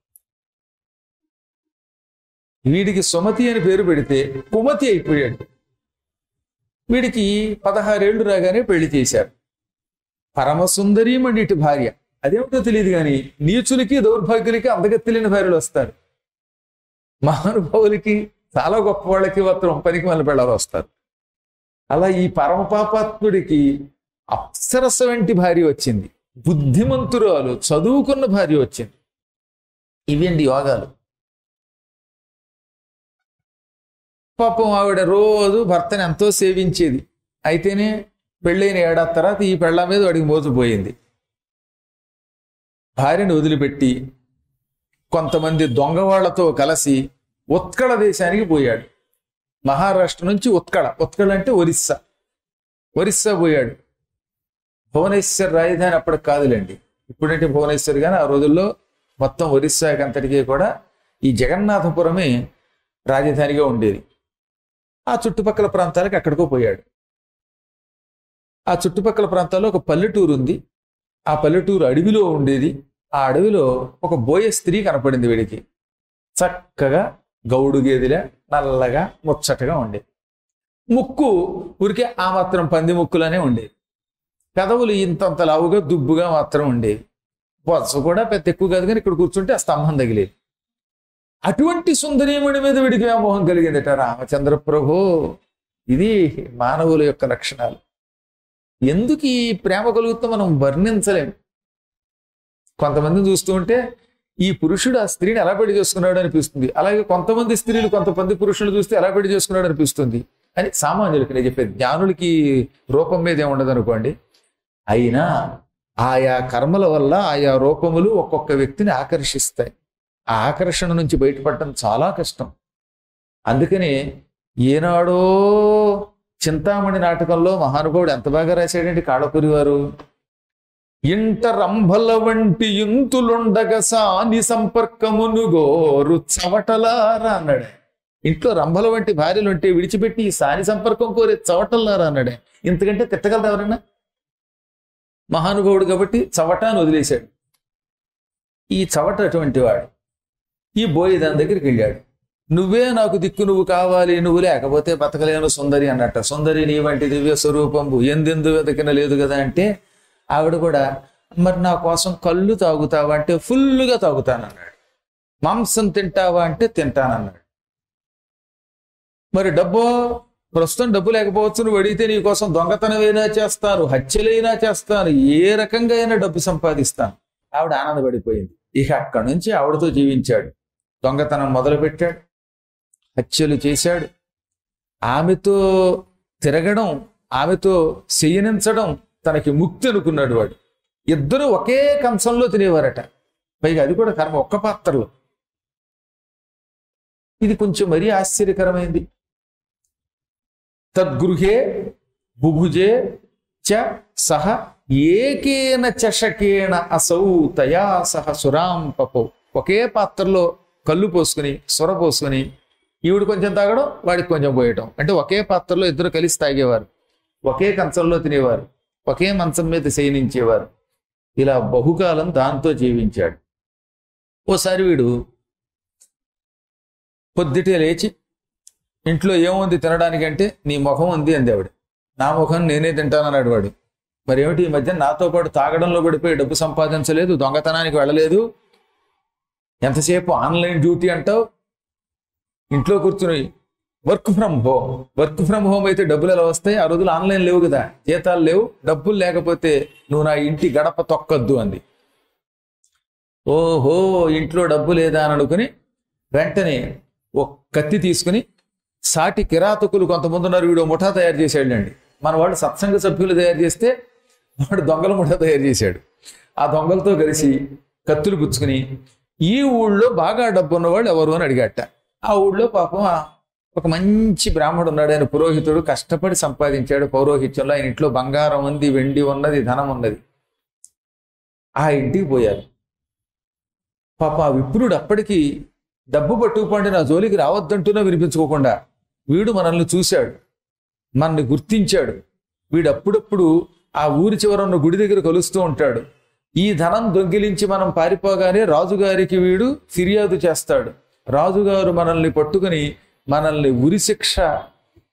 వీడికి సుమతి అని పేరు పెడితే కుమతి అయిపోయాడు. వీడికి పదహారేళ్లు రాగానే పెళ్లి చేశారు. పరమసుందరీమణి ఇటు భార్య. అదేమిటో తెలియదు కానీ నీచులకి దౌర్భాగ్యులకి అందగత్తెలిన భార్యలు వస్తారు. మహానుభావులకి చాలా గొప్ప వాళ్ళకి మాత్రం పనికి మళ్ళీ పిల్లలు వస్తారు. అలా ఈ పరమ పాపాత్ముడికి అప్సరస వంటి భార్య వచ్చింది. బుద్ధిమంతురాలు చదువుకున్న భార్య వచ్చింది. ఇవేంటి యోగాలు. పాపం ఆవిడ రోజు భర్తని ఎంతో సేవించేది. అయితేనే పెళ్ళైన ఏడాది తర్వాత ఈ పెళ్ళ మీద వాడికి మోసపోయింది. భార్యను వదిలిపెట్టి కొంతమంది దొంగవాళ్లతో కలిసి ఉత్కళ దేశానికి పోయాడు. మహారాష్ట్ర నుంచి ఉత్కళ, ఉత్కళ అంటే ఒరిస్సా, ఒరిస్సా పోయాడు. భువనేశ్వర్ రాజధాని అప్పటికి కాదులేండి, ఇప్పుడంటే భువనేశ్వర్ కానీ ఆ రోజుల్లో మొత్తం ఒరిస్సాకి అంతటికీ కూడా ఈ జగన్నాథపురమే రాజధానిగా ఉండేది. ఆ చుట్టుపక్కల ప్రాంతాలకు ఎక్కడికో పోయాడు. ఆ చుట్టుపక్కల ప్రాంతాల్లో ఒక పల్లెటూరు ఉంది. ఆ పల్లెటూరు అడవిలో ఉండేది. ఆ అడవిలో ఒక బోయ స్త్రీ కనపడింది వీడికి. చక్కగా గౌడు గేదిలా నల్లగా ముచ్చటగా ఉండేది. ముక్కు ఊరికే ఆ మాత్రం పంది ముక్కులానే ఉండేది. పెదవులు ఇంతంత లావుగా దుబ్బుగా మాత్రం ఉండేవి. బొత్స కూడా పెద్ద ఎక్కువ కాదు కానీ ఇక్కడ కూర్చుంటే ఆ స్తంభం తగిలేది. అటువంటి సుందరీమణి మీద వీడికి వ్యామోహం కలిగిందట. రామచంద్ర ప్రభు, ఇది మానవుల యొక్క లక్షణాలు. ఎందుకు ఈ ప్రేమ కలుగుతూ మనం వర్ణించలేం. కొంతమందిని చూస్తూ ఉంటే ఈ పురుషుడు ఆ స్త్రీని ఎలా పెళ్లి చేసుకున్నాడు అనిపిస్తుంది. అలాగే కొంతమంది స్త్రీలు కొంతమంది పురుషులు చూస్తే ఎలా పెళ్లి చేసుకున్నాడు అనిపిస్తుంది అని సామాన్యులకి నేను చెప్పేది. జ్ఞానులకి రూపం మీద ఏముండదు అనుకోండి. అయినా ఆయా కర్మల వల్ల ఆయా రూపములు ఒక్కొక్క వ్యక్తిని ఆకర్షిస్తాయి. ఆ ఆకర్షణ నుంచి బయటపడటం చాలా కష్టం. అందుకని ఏనాడో చింతామణి నాటకంలో మహానుభావుడు ఎంత బాగా రాశాడండి కాళపురి వారు. ఇంట రంభల వంటి ఇంతులుండగా సాని సంపర్కమును గోరు చవటలారా అన్నాడే. ఇంట్లో రంభల వంటి భార్యలు ఉంటే విడిచిపెట్టి ఈ సాని సంపర్కం కోరే చవటలారా అన్నాడే. ఇంతకంటే తిట్టగలరు ఎవరైనా? మహానుభావుడు కాబట్టి చవటాన్ని వదిలేశాడు. ఈ చవట అటువంటి వాడు. ఈ బోయి దాని దగ్గరికి వెళ్ళాడు. నువ్వే నాకు దిక్కు, నువ్వు కావాలి, నువ్వు లేకపోతే బతకలేను సుందరి అన్నట్ట. సుందరి నీ వంటి దివ్య స్వరూపంబు ఎందెందు వెతకిన లేదు కదా అంటే ఆవిడ కూడా మరి నా కోసం కళ్ళు తాగుతావా అంటే ఫుల్లుగా తాగుతానన్నాడు. మాంసం తింటావా అంటే తింటానన్నాడు. మరి డబ్బు ప్రస్తుతం డబ్బు లేకపోవచ్చు, నువ్వు అడిగితే నీ కోసం దొంగతనమైనా చేస్తాను, హత్యలైనా చేస్తాను, ఏ రకంగా అయినా డబ్బు సంపాదిస్తాను. ఆవిడ ఆనందపడిపోయింది. ఇక అక్కడి నుంచి ఆవిడతో జీవించాడు. దొంగతనం మొదలుపెట్టాడు, హత్యలు చేశాడు, ఆమెతో తిరగడం, ఆమెతో శయనించడం తనకి ముక్తి అనుకున్నాడు వాడు. ఇద్దరు ఒకే కంచంలో తినేవారట. పైగా అది కూడా కర్మ ఒక్క పాత్రలో. ఇది కొంచెం మరీ ఆశ్చర్యకరమైంది. తద్గృహే బుభుజే చ సహ ఏకేన చషకేణ అసౌ తయా సహ సురాం పపో. ఒకే పాత్రలో కళ్ళు పోసుకుని సొర పోసుకుని ఈవిడ కొంచెం తాగడం, వాడికి కొంచెం పోయటం. అంటే ఒకే పాత్రలో ఇద్దరు కలిసి తాగేవారు, ఒకే కంచంలో తినేవారు, ఒకే మంచం మీద శయనించేవారు. ఇలా బహుకాలం దాంతో జీవించాడు. ఓసారి వీడు పొద్దుటే లేచి ఇంట్లో ఏముంది తినడానికంటే నీ ముఖం ఉంది అంది ఆవిడ. నా ముఖం నేనే తింటానన్నాడు వాడు. మరి ఏమిటి ఈ మధ్య నాతో పాటు తాగడంలో పడిపోయి డబ్బు సంపాదించలేదు, దొంగతనానికి వెళ్ళలేదు, ఎంతసేపు ఆన్లైన్ డ్యూటీ అంటావు, ఇంట్లో కూర్చుని work from home. Work from home అయితే డబ్బులు ఎలా వస్తాయి? ఆ రోజులు ఆన్లైన్ లేవు కదా, జీతాలు లేవు, డబ్బులు లేకపోతే నువ్వు నా ఇంటి గడప తొక్కొద్దు అంది. ఓహో, ఇంట్లో డబ్బు లేదా అని అనుకుని వెంటనే ఒక కత్తి తీసుకుని, సాటి కిరాతకులు కొంతమంది ఉన్నారు, వీడు ముఠా తయారు చేశాడండి. మన వాడు సత్సంగ సభ్యులు తయారు చేస్తే వాడు దొంగల ముఠా తయారు చేశాడు. ఆ దొంగలతో కలిసి కత్తులు పుచ్చుకుని ఈ ఊళ్ళో బాగా డబ్బు ఉన్నవాళ్ళు ఎవరు అని అడిగాట. ఆ ఊళ్ళో పాపం ఒక మంచి బ్రాహ్మడు ఉన్నాడు, ఆయన పురోహితుడు, కష్టపడి సంపాదించాడు పౌరోహిత్యంలో. ఆయన ఇంట్లో బంగారం ఉంది, వెండి ఉన్నది, ధనం ఉన్నది. ఆ ఇంటికి పోయారు. పాప ఆ విప్రుడు అప్పటికి డబ్బు పట్టుకుపోండి నా జోలికి రావద్దంటూనే వినిపించుకోకుండా వీడు మనల్ని చూశాడు, మనల్ని గుర్తించాడు. వీడు అప్పుడప్పుడు ఆ ఊరి చివర ఉన్న గుడి దగ్గర కలుస్తూ ఉంటాడు. ఈ ధనం దొంగిలించి మనం పారిపోగానే రాజుగారికి వీడు ఫిర్యాదు చేస్తాడు. రాజుగారు మనల్ని పట్టుకుని మనల్ని ఉరిశిక్ష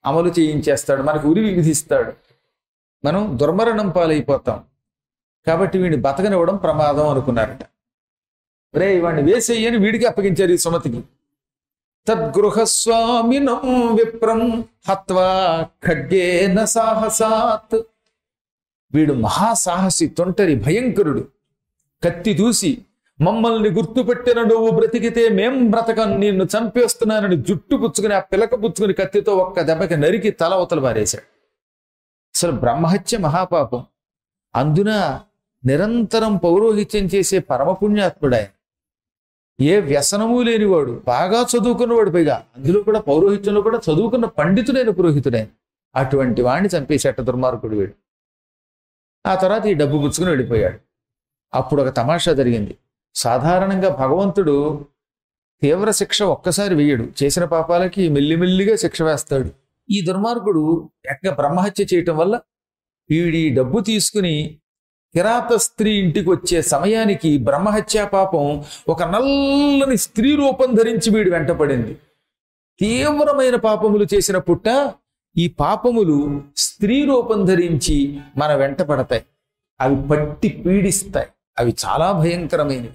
అమలు చేయించేస్తాడు, మనకు ఉరి విధిస్తాడు, మనం దుర్మరణం పాలైపోతాం. కాబట్టి వీడిని బతకనివ్వడం ప్రమాదం అనుకున్నారట. రే వాడిని వేసేయని వీడికి అప్పగించారు ఈ సుమతికి. తద్గృహస్వామినం విప్రం హత్వా ఖడ్గేన సాహసాత్. వీడు మహాసాహసి, తొంటరి, భయంకరుడు. కత్తి దూసి మమ్మల్ని గుర్తుపెట్టిన నువ్వు బ్రతికితే మేం బ్రతకం, నిన్ను చంపేస్తున్నానని జుట్టు పుచ్చుకుని ఆ పిలక పుచ్చుకుని కత్తితో ఒక్క దెబ్బకి నరికి తల అవతల పారేశాడు. అసలు బ్రహ్మహత్య మహాపాపం. అందున నిరంతరం పౌరోహిత్యం చేసే పరమపుణ్యాత్ముడాయన. ఏ వ్యసనము లేనివాడు, బాగా చదువుకున్నవాడు, పైగా అందులో కూడా పౌరోహిత్యంలో కూడా చదువుకున్న పండితుడైన పురోహితుడైన అటువంటి వాడిని చంపేసేట దుర్మార్గుడు వీడు. ఆ తర్వాత ఈ డబ్బు పుచ్చుకుని వెళ్ళిపోయాడు. అప్పుడు ఒక తమాషా జరిగింది. సాధారణంగా భగవంతుడు తీవ్ర శిక్ష ఒక్కసారి వేయడు, చేసిన పాపాలకి మెల్లిమెల్లిగా శిక్ష వేస్తాడు. ఈ దుర్మార్గుడు ఎక్క బ్రహ్మహత్య చేయటం వల్ల వీడి డబ్బు తీసుకుని కిరాత స్త్రీ ఇంటికి వచ్చే సమయానికి బ్రహ్మహత్యా పాపం ఒక నల్లని స్త్రీ రూపం ధరించి వీడు వెంటపడింది. తీవ్రమైన పాపములు చేసిన పుట్ట ఈ పాపములు స్త్రీ రూపం ధరించి మన వెంట పడతాయి, అవి పట్టి పీడిస్తాయి, అవి చాలా భయంకరమైనవి.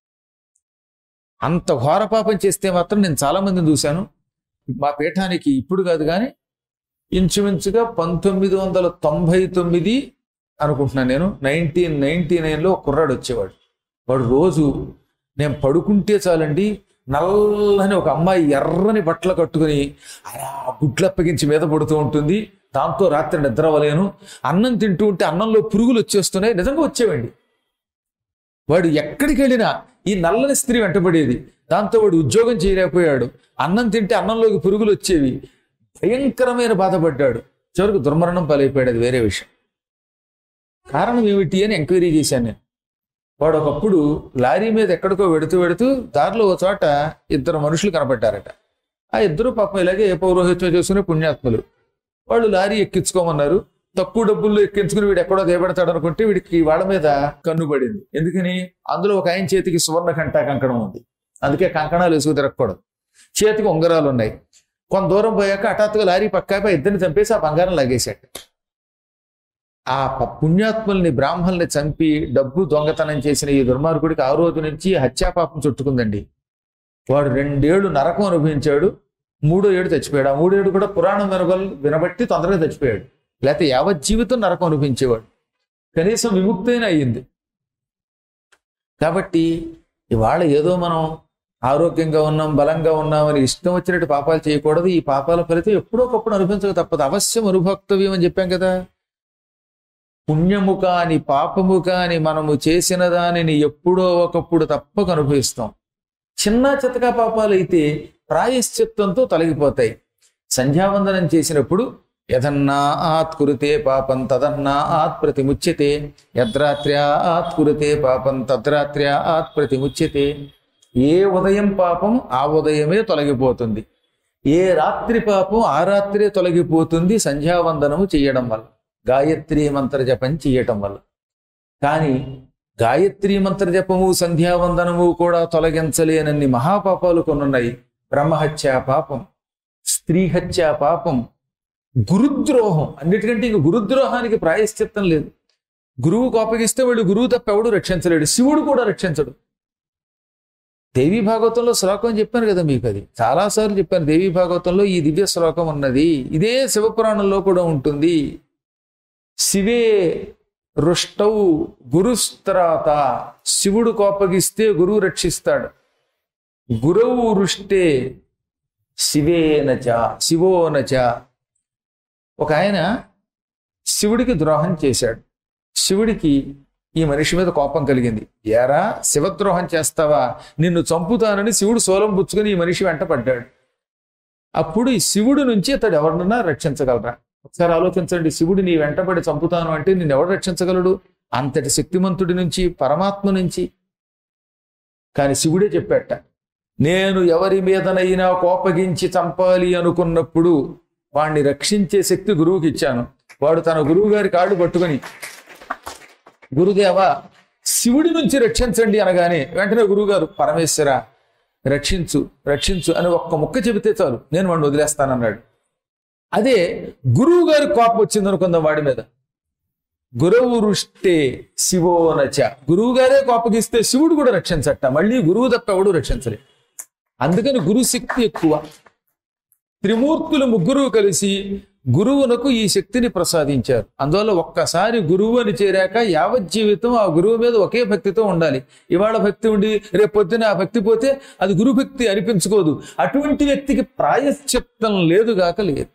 అంత ఘోర పాపం చేస్తే మాత్రం నేను చాలా మందిని చూశాను. మా పీఠానికి ఇప్పుడు కాదు కానీ ఇంచుమించుగా పంతొమ్మిది వందల తొంభై తొమ్మిది అనుకుంటున్నాను నేను, నైన్టీన్ నైన్టీ నైన్లో కుర్రాడు వచ్చేవాడు. వాడు రోజు నేను పడుకుంటే చాలండి నల్లని ఒక అమ్మాయి ఎర్రని బట్టలు కట్టుకుని అలా గుడ్లు అప్పగించి మీద పడుతూ ఉంటుంది. దాంతో రాత్రి నిద్ర అవ్వలేను, అన్నం తింటూ ఉంటే అన్నంలో పురుగులు వచ్చేస్తున్నాయి. నిజంగా వచ్చేవండి. వాడు ఎక్కడికి వెళ్ళినా ఈ నల్లని స్త్రీ వెంటబడేది. దాంతో వాడు ఉద్యోగం చేయలేకపోయాడు, అన్నం తింటే అన్నంలోకి పురుగులు వచ్చేవి. భయంకరమైన బాధపడ్డాడు. చివరికి దుర్మరణం పాలైపోయాడు. అది వేరే విషయం. కారణం ఏమిటి అని ఎంక్వైరీ చేశాను నేను. వాడు ఒకప్పుడు లారీ మీద ఎక్కడికో వెడుతూ వెడుతూ దారిలో ఒక చోట ఇద్దరు మనుషులు కనపడ్డారట. ఆ ఇద్దరు పాపం ఇలాగే ఏ పౌరోహిత్యం చేసుకునే పుణ్యాత్ములు. వాళ్ళు లారీ ఎక్కించుకోమన్నారు. తక్కువ డబ్బుల్లో ఎక్కించుకుని వీడు ఎక్కడో దేబడతాడు అనుకుంటే వీడికి వాళ్ళ మీద కన్ను పడింది. ఎందుకని? అందులో ఒక ఆయన చేతికి సువర్ణ కంటా కంకణం ఉంది, అందుకే కంకణాలు వేసుకు తిరగకూడదు. చేతికి ఉంగరాలు ఉన్నాయి. కొంత దూరం పోయాక హఠాత్తుగా లారీ పక్కాపై ఇద్దరిని చంపేసి ఆ బంగారం లాగేశాడు. ఆ పుణ్యాత్ముల్ని బ్రాహ్మణుల్ని చంపి డబ్బు దొంగతనం చేసిన ఈ దుర్మార్గుడికి ఆ రోజు నుంచి హత్యాపాపం చుట్టుకుందండి. వాడు రెండేళ్లు నరకం అనుభవించాడు, మూడో ఏడు చచ్చిపోయాడు. ఆ మూడేడు కూడా పురాణం వినబల్ వినబట్టి తొందరగా చచ్చిపోయాడు. లేకపోతే యావత్ జీవితం నరకం అనుభవించేవాడు. కనీసం విముక్తైన అయ్యింది. కాబట్టి ఇవాళ ఏదో మనం ఆరోగ్యంగా ఉన్నాం, బలంగా ఉన్నామని ఇష్టం వచ్చినట్టు పాపాలు చేయకూడదు. ఈ పాపాల ఫలితం ఎప్పుడో ఒకప్పుడు అనుభవించక తప్పదు. అవశ్యం అనుభక్తవ్యం అని చెప్పాం కదా. పుణ్యము కాని పాపము కాని మనము చేసిన దానిని ఎప్పుడో ఒకప్పుడు తప్పక అనుభవిస్తాం. చిన్న చితకా పాపాలు అయితే ప్రాయశ్చిత్తంతో తొలగిపోతాయి. సంధ్యావందనం చేసినప్పుడు యదన్నా ఆత్ కురుతే పాపం తదన్నా ఆత్ ప్రతిముచ్యతే, యద్రాత్ర్యా ఆత్ కురుతే పాపం తద్రాత్ర్యా ఆత్ ప్రతిముచ్యతే. ఏ ఉదయం పాపం ఆ ఉదయమే తొలగిపోతుంది, ఏ రాత్రి పాపం ఆ రాత్రే తొలగిపోతుంది సంధ్యావందనము చేయడం వల్ల, గాయత్రీ మంత్ర జపం చేయటం వల్ల. కానీ గాయత్రీ మంత్ర జపము సంధ్యావందనము కూడా తొలగించలేనన్ని మహాపాపాలు కొనున్నాయి. బ్రహ్మహత్యా పాపం, స్త్రీహత్యా పాపం, గురుద్రోహం. అన్నిటికంటే ఇంక గురుద్రోహానికి ప్రాయశ్చిత్తం లేదు. గురువు కోపగిస్తే వాడు గురువు తప్ప ఎవడు రక్షించలేడు, శివుడు కూడా రక్షించడు. దేవీ భాగవతంలో శ్లోకం చెప్పాను కదా మీకు, అది చాలాసార్లు చెప్పాను. దేవీ భాగవతంలో ఈ దివ్య శ్లోకం ఉన్నది. ఇదే శివపురాణంలో కూడా ఉంటుంది. శివే రుష్టౌ గురుస్త్రాత. శివుడు కోపగిస్తే గురువు రక్షిస్తాడు. గురువు రుష్టే శివేనచ శివోనచ. ఒక ఆయన శివుడికి ద్రోహం చేశాడు. శివుడికి ఈ మనిషి మీద కోపం కలిగింది. ఏరా శివద్రోహం చేస్తావా, నిన్ను చంపుతానని శివుడు సోలం పుచ్చుకొని ఈ మనిషి వెంట పడ్డాడు. అప్పుడు ఈ శివుడి నుంచి అతడు ఎవరినన్నా రక్షించగలరా? ఒకసారి ఆలోచించండి. శివుడు నీ వెంటబడి చంపుతాను అంటే నిన్ను ఎవరు రక్షించగలడు? అంతటి శక్తిమంతుడి నుంచి, పరమాత్మ నుంచి. కానీ శివుడే చెప్పాట, నేను ఎవరి మీదనైనా కోపగించి చంపాలి అనుకున్నప్పుడు వాణ్ణి రక్షించే శక్తి గురువుకి ఇచ్చాను. వాడు తన గురువు గారి కాళ్ళు పట్టుకొని, గురుదేవా శివుడి నుంచి రక్షించండి అనగానే వెంటనే గురువుగారు, పరమేశ్వర రక్షించు రక్షించు అని ఒక్క ముక్క చెబితే చాలు, నేను వాడిని వదిలేస్తానన్నాడు. అదే గురువు గారి కోపం వచ్చింది అనుకుందాం వాడి మీద, గురువు రుష్టే శివోనచ, గురువు గారే కోపగిస్తే శివుడు కూడా రక్షించట, మళ్ళీ గురువు తప్ప ఎవడు రక్షించలే. అందుకని గురు శక్తి ఎక్కువ. త్రిమూర్తులు ముగ్గురు కలిసి గురువునకు ఈ శక్తిని ప్రసాదించారు. అందువల్ల ఒక్కసారి గురువు అని చేరాక యావజ్జీవితం ఆ గురువు మీద ఒకే భక్తితో ఉండాలి. ఇవాళ భక్తి ఉండి రేపు పొద్దున ఆ భక్తి పోతే అది గురు భక్తి అనిపించుకోదు. అటువంటి వ్యక్తికి ప్రాయశ్చిత్తం లేదుగాక లేదు.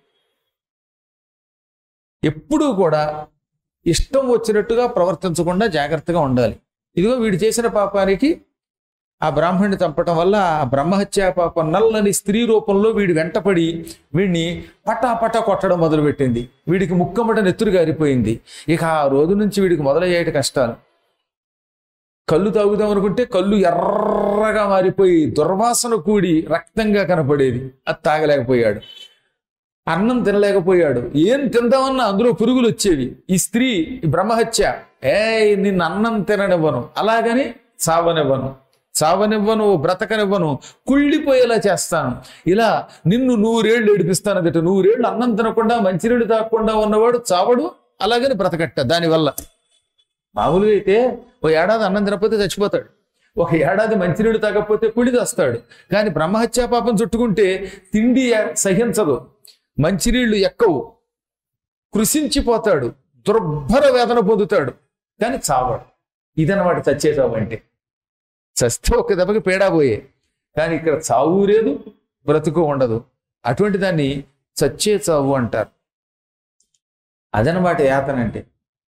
ఎప్పుడూ కూడా ఇష్టం వచ్చినట్టుగా ప్రవర్తించకుండా జాగ్రత్తగా ఉండాలి. ఇదిగో వీడు చేసిన పాపానికి ఆ బ్రాహ్మణ్ణి చంపటం వల్ల ఆ బ్రహ్మహత్యా పాపం నల్లని స్త్రీ రూపంలో వీడి వెంటపడి వీడిని పటా పటా కొట్టడం మొదలుపెట్టింది. వీడికి ముక్కమట నెత్తురు గారిపోయింది. ఇక ఆ రోజు నుంచి వీడికి మొదలయ్యేటి కష్టాలు. కళ్ళు తాగుదాం అనుకుంటే కళ్ళు ఎర్రగా మారిపోయి దుర్వాసన కూడి రక్తంగా కనపడేది, అది తాగలేకపోయాడు. అన్నం తినలేకపోయాడు. ఏం తిందామన్నా అందులో పురుగులు వచ్చేవి. ఈ స్త్రీ ఈ బ్రహ్మహత్య, ఏ నిన్ను అన్నం తిననివ్వను, అలాగని చావనివ్వను, చావనివ్వను, బ్రతకనివ్వను, కుళ్ళిపోయేలా చేస్తాను, ఇలా నిన్ను నూరేళ్లు ఏడిపిస్తాను అదట. నూరేళ్లు అన్నం తినకుండా మంచినీళ్ళు తాగకుండా ఉన్నవాడు చావడు, అలాగని బ్రతకట్ట. దానివల్ల మామూలుగా అయితే ఓ ఏడాది అన్నం తినకపోతే చచ్చిపోతాడు, ఒక ఏడాది మంచినీళ్ళు తాగకపోతే కుళ్ళి తెస్తాడు. కానీ బ్రహ్మహత్యా పాపం చుట్టుకుంటే తిండి సహించదు, మంచినీళ్లు ఎక్కవు, కృషించిపోతాడు, దుర్భర వేదన పొందుతాడు, కానీ చావాడు. ఇదన్నమాట చచ్చే చావు అంటే. చస్తే ఒక దెబ్బకి పేడాపోయే, కానీ ఇక్కడ చావు లేదు, బ్రతుకు ఉండదు. అటువంటి దాన్ని చచ్చే చావు అంటారు. అదనమాట యాతన అంటే.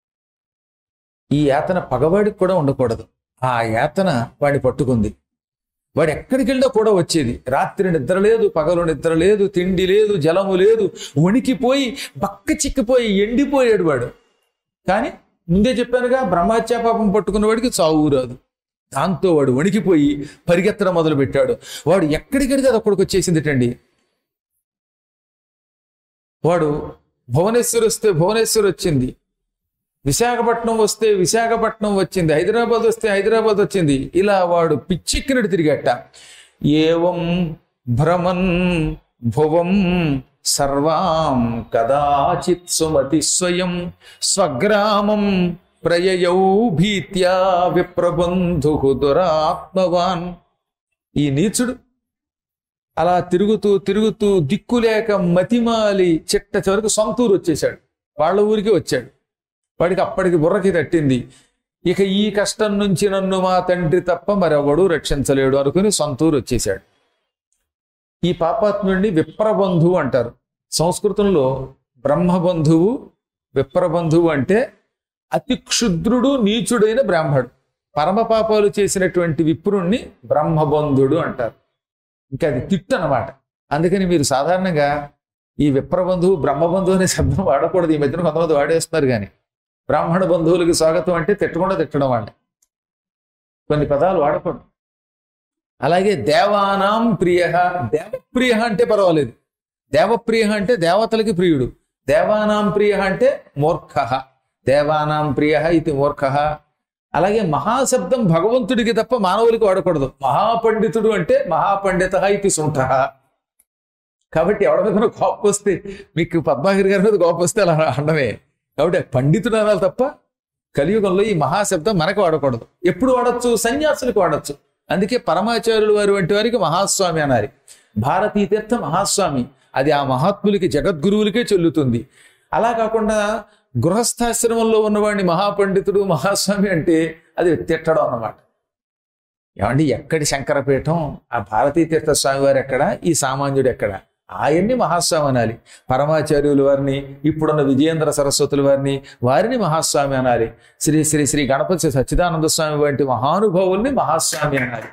ఈ యాతన పగవాడికి కూడా ఉండకూడదు. ఆ యాతన వాడిని పట్టుకుంది. వాడు ఎక్కడికి వెళ్ళినా కూడా వచ్చేది. రాత్రి నిద్ర లేదు, పగలు నిద్ర లేదు, తిండి లేదు, జలము లేదు, వణికిపోయి బక్క చిక్కిపోయి ఎండిపోయాడు వాడు. కానీ ముందే చెప్పానుగా, బ్రహ్మహత్యా పాపం పట్టుకున్న వాడికి చావు రాదు. దాంతో వాడు వణికిపోయి పరిగెత్తడం మొదలు పెట్టాడు. వాడు ఎక్కడికెడితే అది అక్కడికి వచ్చేసిందిటండి. వాడు భువనేశ్వర్ వస్తే భువనేశ్వర్ వచ్చింది, విశాఖపట్నం వస్తే విశాఖపట్నం వచ్చింది, హైదరాబాద్ వస్తే హైదరాబాద్ వచ్చింది. ఇలా వాడు పిచ్చిక్కినట్టు తిరిగట. ఏవం భ్రమన్ భువం సర్వాం కదాచిత్ సుమతి స్వయం స్వగ్రామం ప్రయయౌ భీత్యా విప్రబంధు దురాత్మవాన్. ఈ నీచుడు అలా తిరుగుతూ తిరుగుతూ దిక్కులేక మతిమాలి చిట్ట చివరికి సొంతూరు వచ్చేశాడు. వాళ్ళ ఊరికి వచ్చాడు. వాడికి అప్పటికి బుర్రకి తట్టింది, ఇక ఈ కష్టం నుంచి నన్ను మా తండ్రి తప్ప మరెవడూ రక్షించలేడు అనుకుని సొంతూరు వచ్చేశాడు. ఈ పాపాత్ముడిని విప్రబంధువు అంటారు. సంస్కృతంలో బ్రహ్మబంధువు, విప్రబంధువు అంటే అతి క్షుద్రుడు నీచుడైన బ్రాహ్మడు. పరమ పాపాలు చేసినటువంటి విప్రుణ్ణి బ్రహ్మబంధుడు అంటారు. ఇంకా అది తిట్టు అన్నమాట. అందుకని మీరు సాధారణంగా ఈ విప్రబంధువు బ్రహ్మబంధువు అనే శబ్దం వాడకూడదు. ఈ మధ్యన కొంతమంది వాడేస్తున్నారు. కానీ బ్రాహ్మణ బంధువులకి స్వాగతం అంటే తిట్టకుండా తిట్టడం వాళ్ళని, కొన్ని పదాలు వాడకూడదు. అలాగే దేవానాం ప్రియ, దేవప్రియ అంటే పర్వాలేదు. దేవప్రియ అంటే దేవతలకి ప్రియుడు. దేవానాం ప్రియ అంటే మూర్ఖ, దేవానాం ప్రియ ఇది మూర్ఖ. అలాగే మహాశబ్దం భగవంతుడికి తప్ప మానవులకి వాడకూడదు. మహాపండితుడు అంటే మహాపండిత ఇది సుంఠ. కాబట్టి ఎవరి మీద కోపం వస్తే, మీకు పద్మాగిరి గారి మీద కోపం వస్తే అలా అండమే. కాబట్టి పండితుడు అనాలి తప్ప కలియుగంలో ఈ మహాశబ్దం మనకు వాడకూడదు. ఎప్పుడు వాడచ్చు? సన్యాసులకు వాడచ్చు. అందుకే పరమాచార్యులు వారి వంటి వారికి మహాస్వామి అనాలి. భారతీ తీర్థ మహాస్వామి, అది ఆ మహాత్ములకి జగద్గురువులకే చెల్లుతుంది. అలా కాకుండా గృహస్థాశ్రమంలో ఉన్నవాడిని మహాపండితుడు మహాస్వామి అంటే అది తిట్టడం అన్నమాట. ఏమండి, ఎక్కడి శంకరపీఠం? ఆ భారతీ తీర్థ స్వామి వారు ఎక్కడ, ఈ సామాన్యుడు ఎక్కడ? ఆయన్ని మహాస్వామి అనాలి. పరమాచార్యుల వారిని, ఇప్పుడున్న విజయేంద్ర సరస్వతుల వారిని, వారిని మహాస్వామి అనాలి. శ్రీ శ్రీ శ్రీ గణపతి సచ్చిదానంద స్వామి వంటి మహానుభావుల్ని మహాస్వామి అనాలి.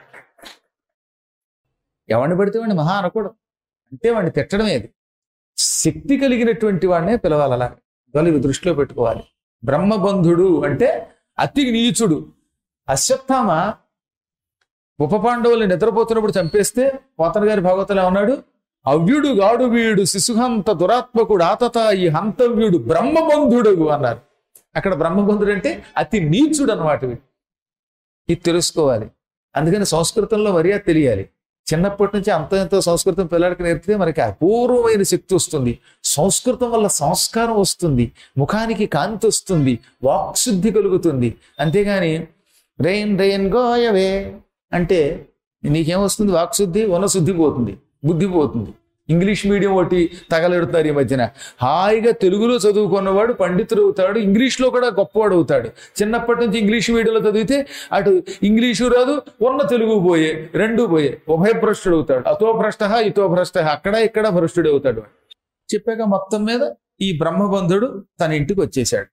ఎవరిని పడితే వాడిని మహా అనకూడదు. అంటే వాడిని తిట్టడమేది. శక్తి కలిగినటువంటి వాడినే పిలవాలి. అలా ఇవి దృష్టిలో పెట్టుకోవాలి. బ్రహ్మబంధుడు అంటే అతి నీచుడు. అశ్వత్థామ ఉప పాండవుల్ని నిద్రపోతున్నప్పుడు చంపేస్తే పోతన గారి భాగవతంలో ఏమన్నాడు? అవ్యుడు గాడు వీడు శిశుహంత దురాత్మకుడు ఆతత ఈ హంతవ్యుడు బ్రహ్మబంధుడు అన్నారు. అక్కడ బ్రహ్మబంధుడు అంటే అతి నీచుడు అన్నమాట. వీడు ఇది తెలుసుకోవాలి. అందుకని సంస్కృతంలో మర్యాద తెలియాలి. చిన్నప్పటి నుంచి అంత ఎంతో సంస్కృతం పిల్లలకి నేర్పితే మనకి అపూర్వమైన శక్తి వస్తుంది. సంస్కృతం వల్ల సంస్కారం వస్తుంది, ముఖానికి కాంతి వస్తుంది, వాక్శుద్ధి కలుగుతుంది. అంతేగాని రెయిన్ రెయిన్ గోయవే అంటే నీకేమొస్తుంది? వాక్శుద్ధి, వనశుద్ధి పోతుంది, బుద్ధి పోతుంది. ఇంగ్లీష్ మీడియం ఒకటి తగలెడుతారు ఈ మధ్యన. హాయిగా తెలుగులో చదువుకున్నవాడు పండితుడు అవుతాడు, ఇంగ్లీష్లో కూడా గొప్పవాడు అవుతాడు. చిన్నప్పటి నుంచి ఇంగ్లీష్ మీడియంలో చదివితే అటు ఇంగ్లీషు రాదు, ఉన్న తెలుగు పోయే, రెండు పోయే, ఉభయభ్రష్టుడు అవుతాడు. అతో భ్రష్ట ఇతో భ్రష్ట, అక్కడ ఇక్కడ భ్రష్టుడు అవుతాడు. చెప్పాక మొత్తం మీద ఈ బ్రహ్మబంధుడు తన ఇంటికి వచ్చేశాడు.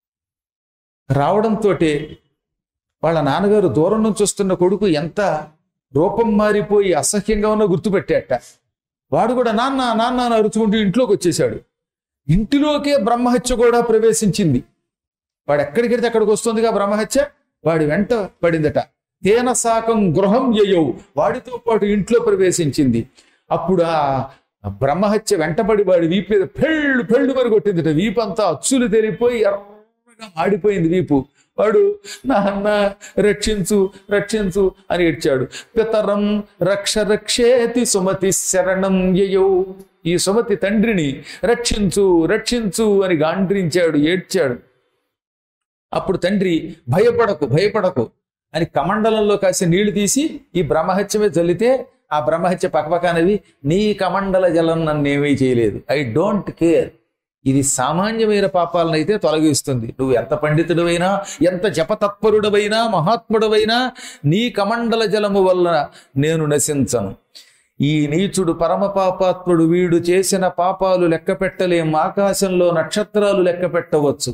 రావడంతో వాళ్ళ నాన్నగారు దూరం నుంచి వస్తున్న కొడుకు ఎంత రూపం మారిపోయి అసహ్యంగా ఉన్నా గుర్తుపెట్టాట. వాడు కూడా నాన్న నాన్న అని అరుచుకుంటూ ఇంట్లోకి వచ్చేసాడు. ఇంటిలోకే బ్రహ్మహత్య కూడా ప్రవేశించింది. వాడు ఎక్కడికి వెళ్తే అక్కడికి వస్తుందిగా బ్రహ్మహత్య, వాడి వెంట పడిందట. తేన సాకం గృహం యయౌ, వాడితో పాటు ఇంట్లో ప్రవేశించింది. అప్పుడు ఆ బ్రహ్మహత్య వెంటబడి వాడి వీపు మీద పెళ్ళు పెళ్ళు మరి కొట్టిందట. వీపు అంతా అచ్చులు తెరిపోయి ఎర్రగా మాడిపోయింది వీపు. వాడు నాన్న రక్షించు రక్షించు అని ఏడ్చాడు. పితరం రక్ష రక్షేతి సుమతి శరణం యయౌ, ఈ సుమతి తండ్రిని రక్షించు రక్షించు అని గాండ్రించాడు, ఏడ్చాడు. అప్పుడు తండ్రి భయపడకు భయపడకు అని కమండలంలో కాసి నీళ్లు తీసి ఈ బ్రహ్మహత్య మీద చల్లితే ఆ బ్రహ్మహత్య పక్కపక్కనవి, నీ కమండల జలం నన్నేమీ చేయలేదు, ఐ డోంట్ కేర్, ఇది సామాన్యమైన పాపాలను అయితే తొలగిస్తుంది. నువ్వు ఎంత పండితుడవైనా, ఎంత జపతత్పరుడవైనా, మహాత్ముడవైనా నీ కమండల జలము వల్ల నేను నశించను. ఈ నీచుడు పరమ పాపాత్ముడు, వీడు చేసిన పాపాలు లెక్క పెట్టలేం, ఆకాశంలో నక్షత్రాలు లెక్క పెట్టవచ్చు.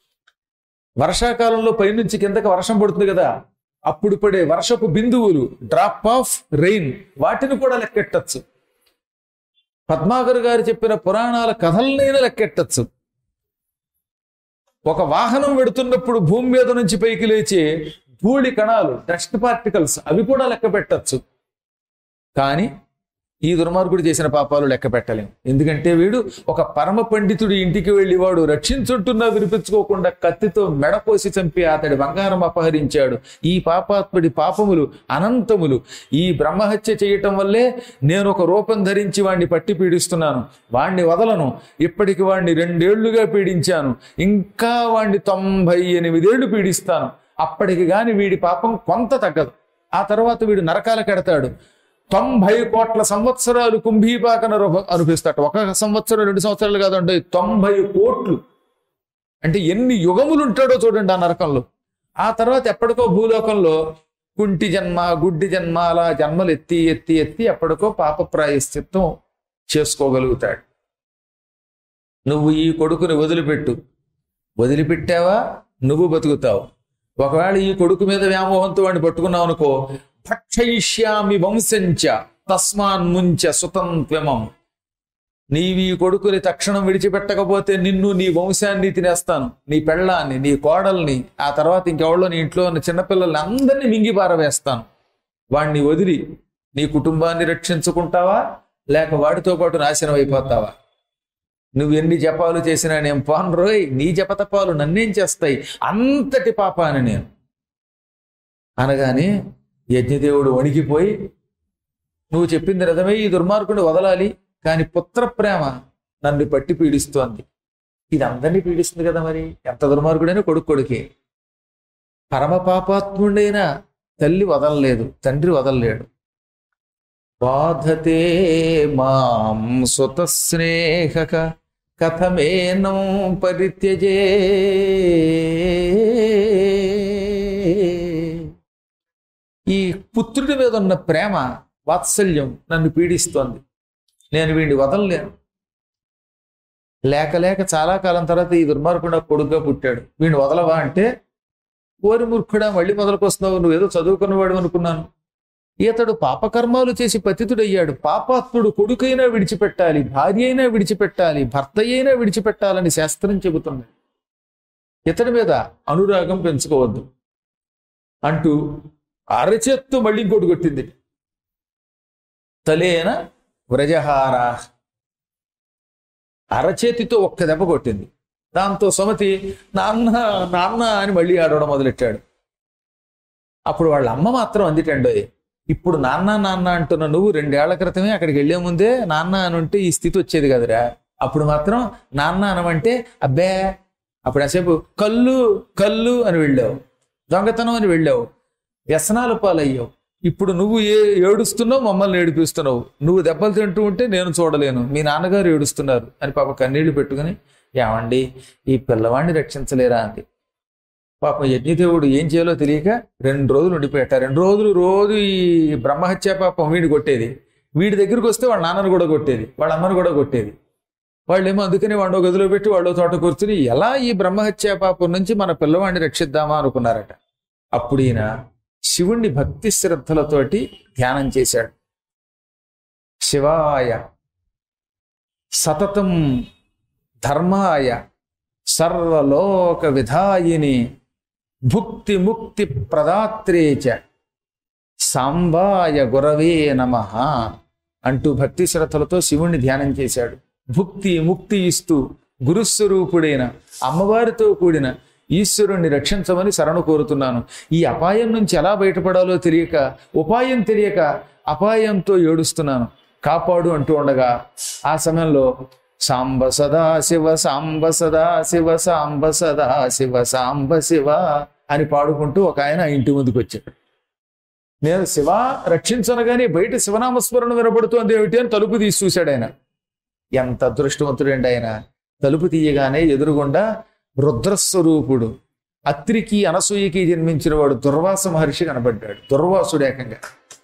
వర్షాకాలంలో పైనుంచి కిందకి వర్షం పడుతుంది కదా, అప్పుడు పడే వర్షపు బిందువులు, డ్రాప్ ఆఫ్ రెయిన్, వాటిని కూడా లెక్కెట్టచ్చు. పద్మాకర్ గారు చెప్పిన పురాణాల కథలనైనా లెక్కెట్టచ్చు. ఒక వాహనం వెడుతున్నప్పుడు భూమి మీద నుంచి పైకి లేచే ధూళి కణాలు, డస్ట్ పార్టికల్స్, అవి కూడా లెక్క పెట్టచ్చు. కానీ ఈ దుర్మార్గుడు చేసిన పాపాలు లెక్క పెట్టలేం. ఎందుకంటే వీడు ఒక పరమ పండితుడి ఇంటికి వెళ్ళి వాడు రక్షించుంటున్నా వినిపించుకోకుండా కత్తితో మెడకోసి చంపి అతడి బంగారం అపహరించాడు. ఈ పాపాత్ముడి పాపములు అనంతములు. ఈ బ్రహ్మహత్య చేయటం వల్లే నేను ఒక రూపం ధరించి వాణ్ణి పట్టి పీడిస్తున్నాను. వాణ్ణి వదలను. ఇప్పటికి వాణ్ణి రెండేళ్లుగా పీడించాను, ఇంకా వాణ్ణి తొంభై ఎనిమిదేళ్లు పీడిస్తాను. అప్పటికి గాని వీడి పాపం కొంత తగ్గదు. ఆ తర్వాత వీడు నరకాల కెడతాడు. తొంభై కోట్ల సంవత్సరాలు కుంభీపాకన అనుభవిస్తాడు. ఒక సంవత్సరం రెండు సంవత్సరాలు కాదండి, తొంభై కోట్లు అంటే ఎన్ని యుగములు ఉంటాడో చూడండి ఆ నరకంలో. ఆ తర్వాత ఎప్పటికో భూలోకంలో కుంటి జన్మ, గుడ్డి జన్మ, అలా జన్మలు ఎత్తి ఎత్తి ఎత్తి ఎప్పటికో పాప ప్రాయశ్చిత్తం చేసుకోగలుగుతాడు. నువ్వు ఈ కొడుకుని వదిలిపెట్టు, వదిలిపెట్టావా నువ్వు బతుకుతావు. ఒకవేళ ఈ కొడుకు మీద వ్యామోహంతో వాడిని పట్టుకున్నావు అనుకో, భక్షయిష్యామి వంశంచ తస్మాన్ ముంచ సుతంత్వమం, నీవి కొడుకుని తక్షణం విడిచిపెట్టకపోతే నిన్ను, నీ వంశాన్ని తినేస్తాను, నీ పెళ్ళాన్ని, నీ కోడల్ని, ఆ తర్వాత ఇంకెవడో నీ ఇంట్లో ఉన్న చిన్నపిల్లల్ని అందరినీ మింగి పారవేస్తాను. వాడిని వదిలి నీ కుటుంబాన్ని రక్షించుకుంటావా, లేక వాడితో పాటు నాశనం అయిపోతావా? నువ్వు ఎన్ని జపాలు చేసినా నేను పోను రోయ్, నీ జపతపాలు నన్నేం చేస్తాయి, అంతటి పాపాన్ని నేను అనగానే యజ్ఞదేవుడు వణికిపోయి, నువ్వు చెప్పింది నిజమే, ఈ దుర్మార్గుని వదలాలి, కానీ పుత్ర ప్రేమ నన్ను పట్టి పీడిస్తోంది. ఇది అందరినీ పీడిస్తుంది కదా, మరి ఎంత దుర్మార్గుడైనా కొడుకు కొడుకే. పరమ పాపాత్ముడైనా తల్లి వదలలేదు, తండ్రి వదలలేడు. బాధతే మాం సుత స్నేహక కథమేనం పరిత్యజే, ఈ పుత్రుడి మీద ఉన్న ప్రేమ వాత్సల్యం నన్ను పీడిస్తోంది, నేను వీడిని వదలలేను. లేక లేక చాలా కాలం తర్వాత ఈ దుర్మార్గుడు కొడుకుగా పుట్టాడు, వీడిని వదలవా అంటే, ఓరి మూర్ఖుడా మళ్ళీ మొదలుకొస్తున్నావు, నువ్వేదో చదువుకున్నవాడు అనుకున్నాను. ఇతడు పాపకర్మాలు చేసి పతితుడయ్యాడు. పాపాత్ముడు కొడుకైనా విడిచిపెట్టాలి, భార్య అయినా విడిచిపెట్టాలి, భర్త అయినా విడిచిపెట్టాలని శాస్త్రం చెబుతుంది. ఇతడి మీద అనురాగం పెంచుకోవద్దు అంటూ అరచేత్తు మళ్ళీ ఇంకోటి కొట్టింది. తలేన వ్రజహార, అరచేతితో ఒక్క దెబ్బ కొట్టింది. దాంతో సుమతి నాన్న నాన్న అని మళ్ళీ ఆడవడం మొదలెట్టాడు. అప్పుడు వాళ్ళ అమ్మ మాత్రం అందిటండో, ఇప్పుడు నాన్న నాన్న అంటున్న నువ్వు రెండేళ్ల క్రితమే అక్కడికి వెళ్లే ముందే నాన్న అని ఉంటే ఈ స్థితి వచ్చేది కదరా. అప్పుడు మాత్రం నాన్న అనమంటే అబ్బే అప్పుడు అసేపు కళ్ళు కళ్ళు అని వెళ్ళావు, దొంగతనం అని వెళ్ళావు, వ్యసనాల పాలయ్యావు. ఇప్పుడు నువ్వు ఏ ఏడుస్తున్నావు, మమ్మల్ని ఏడిపిస్తున్నావు. నువ్వు దెబ్బలు తింటూ ఉంటే నేను చూడలేను, మీ నాన్నగారు ఏడుస్తున్నారు అని పాప కన్నీళ్లు పెట్టుకుని, ఏమండి ఈ పిల్లవాడిని రక్షించలేరా అంది. పాపం యజ్ఞదేవుడు ఏం చేయాలో తెలియక రెండు రోజులు ఉండిపోయాట. రెండు రోజులు రోజు ఈ బ్రహ్మహత్య పాపం వీడి కొట్టేది, వీడి దగ్గరికి వస్తే వాళ్ళ నాన్నను కూడా కొట్టేది, వాళ్ళ అమ్మను కూడా కొట్టేది. వాళ్ళేమో అందుకని వాడో గదిలో పెట్టి వాడో తోట కూర్చుని ఎలా ఈ బ్రహ్మహత్య పాపం నుంచి మన పిల్లవాడిని రక్షిద్దామా అనుకున్నారట. అప్పుడు ఈయన శివుణ్ణి భక్తి శ్రద్ధలతోటి ధ్యానం చేశాడు. శివాయ సతతం ధర్మాయ సర్వలోక విధాయిని భుక్తి ముక్తి ప్రదాత్రేచ సాంబాయ గురవే నమః అంటూ భక్తి శ్రద్ధలతో శివుణ్ణి ధ్యానం చేశాడు. భుక్తి ముక్తి ఇస్తూ గురుస్వరూపుడైన అమ్మవారితో కూడిన ఈశ్వరుణ్ణి రక్షించమని శరణు కోరుతున్నాను. ఈ అపాయం నుంచి ఎలా బయటపడాలో తెలియక, ఉపాయం తెలియక అపాయంతో ఏడుస్తున్నాను, కాపాడు అంటూ ఉండగా ఆ సమయంలో సాంబ సదా శివ సాంబ సదా శివ సాంబ సదా శివ సాంబ శివ అని పాడుకుంటూ ఒక ఆయన ఇంటి ముందుకు వచ్చాడు. నేను శివ రక్షించనగానే బయట శివనామస్మరణ వినపడుతోంది ఏమిటి అని తలుపు తీసి చూశాడు ఆయన. ఎంత అదృష్టవంతుడండి ఆయన. తలుపు తీయగానే ఎదురుగుండా రుద్రస్వరూపుడు అత్రికి అనసూయకి జన్మించిన వాడు దుర్వాస మహర్షి కనబడ్డాడు. దుర్వాసుడు ఏకంగా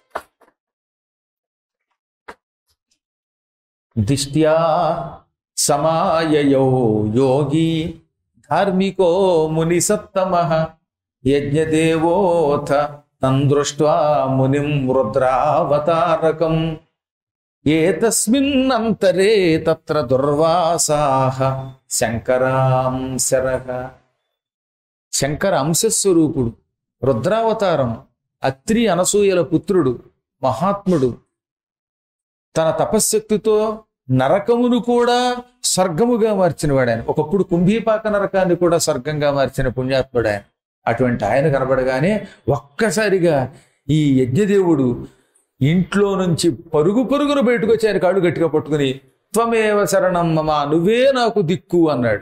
దిష్ట్యా సమాయయో యోగి ధార్మికో ముని సత్తమః యజ్ఞదేవోథ తం దృష్ట్వా మునిం రుద్రావతారకం ఏతస్మిన్నంతరే తత్ర దుర్వాసాః శంకరాంశరః. శంకర అంశస్వరూపుడు, రుద్రావతారం, అత్రి అనసూయల పుత్రుడు, మహాత్ముడు, తన తపశ్శక్తితో నరకమును కూడా స్వర్గముగా మార్చిన వాడు ఆయన. ఒకప్పుడు కుంభీపాక నరకాన్ని కూడా స్వర్గంగా మార్చిన పుణ్యాత్ముడు ఆయన. అటువంటి ఆయన కనబడగానే ఒక్కసారిగా ఈ యజ్ఞదేవుడు ఇంట్లో నుంచి పరుగు పరుగును బయటకు వచ్చి ఆయన కాళ్ళు గట్టిగా పట్టుకుని త్వమేవ శరణం మమ, నువ్వే నాకు దిక్కు అన్నాడు.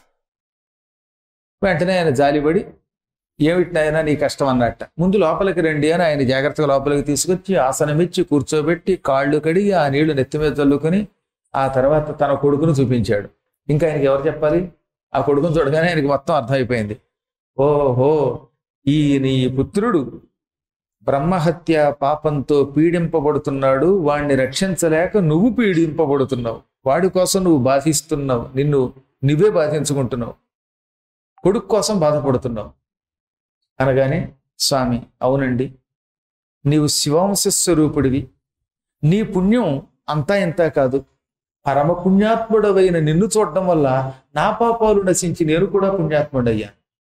వెంటనే ఆయన జాలిపడి ఏమిటినైనా నీ కష్టం అన్నట్ట. ముందు లోపలికి రండి అని ఆయన జాగ్రత్తగా లోపలికి తీసుకొచ్చి ఆసనమిచ్చి కూర్చోబెట్టి కాళ్ళు కడిగి ఆ నీళ్లు నెత్తి మీద చల్లుకొని ఆ తర్వాత తన కొడుకును చూపించాడు. ఇంకా ఆయనకి ఎవరు చెప్పాలి? ఆ కొడుకును చూడగానే ఆయనకి మొత్తం అర్థమైపోయింది. ఓహో, ఈ నీ పుత్రుడు బ్రహ్మహత్య పాపంతో పీడింపబడుతున్నాడు, వాణ్ణి రక్షించలేక నువ్వు పీడింపబడుతున్నావు, వాడి కోసం నువ్వు బాధిస్తున్నావు, నిన్ను నువ్వే బాధించుకుంటున్నావు, కొడుకు కోసం బాధపడుతున్నావు అనగానే, స్వామి అవునండి, నీవు శివాంశ స్వరూపుడివి, నీ పుణ్యం అంతా ఇంత కాదు, పరమ పుణ్యాత్ముడవైన నిన్ను చూడటం వల్ల నా పాపాలు నశించి నేను కూడా పుణ్యాత్ముడయ్యా.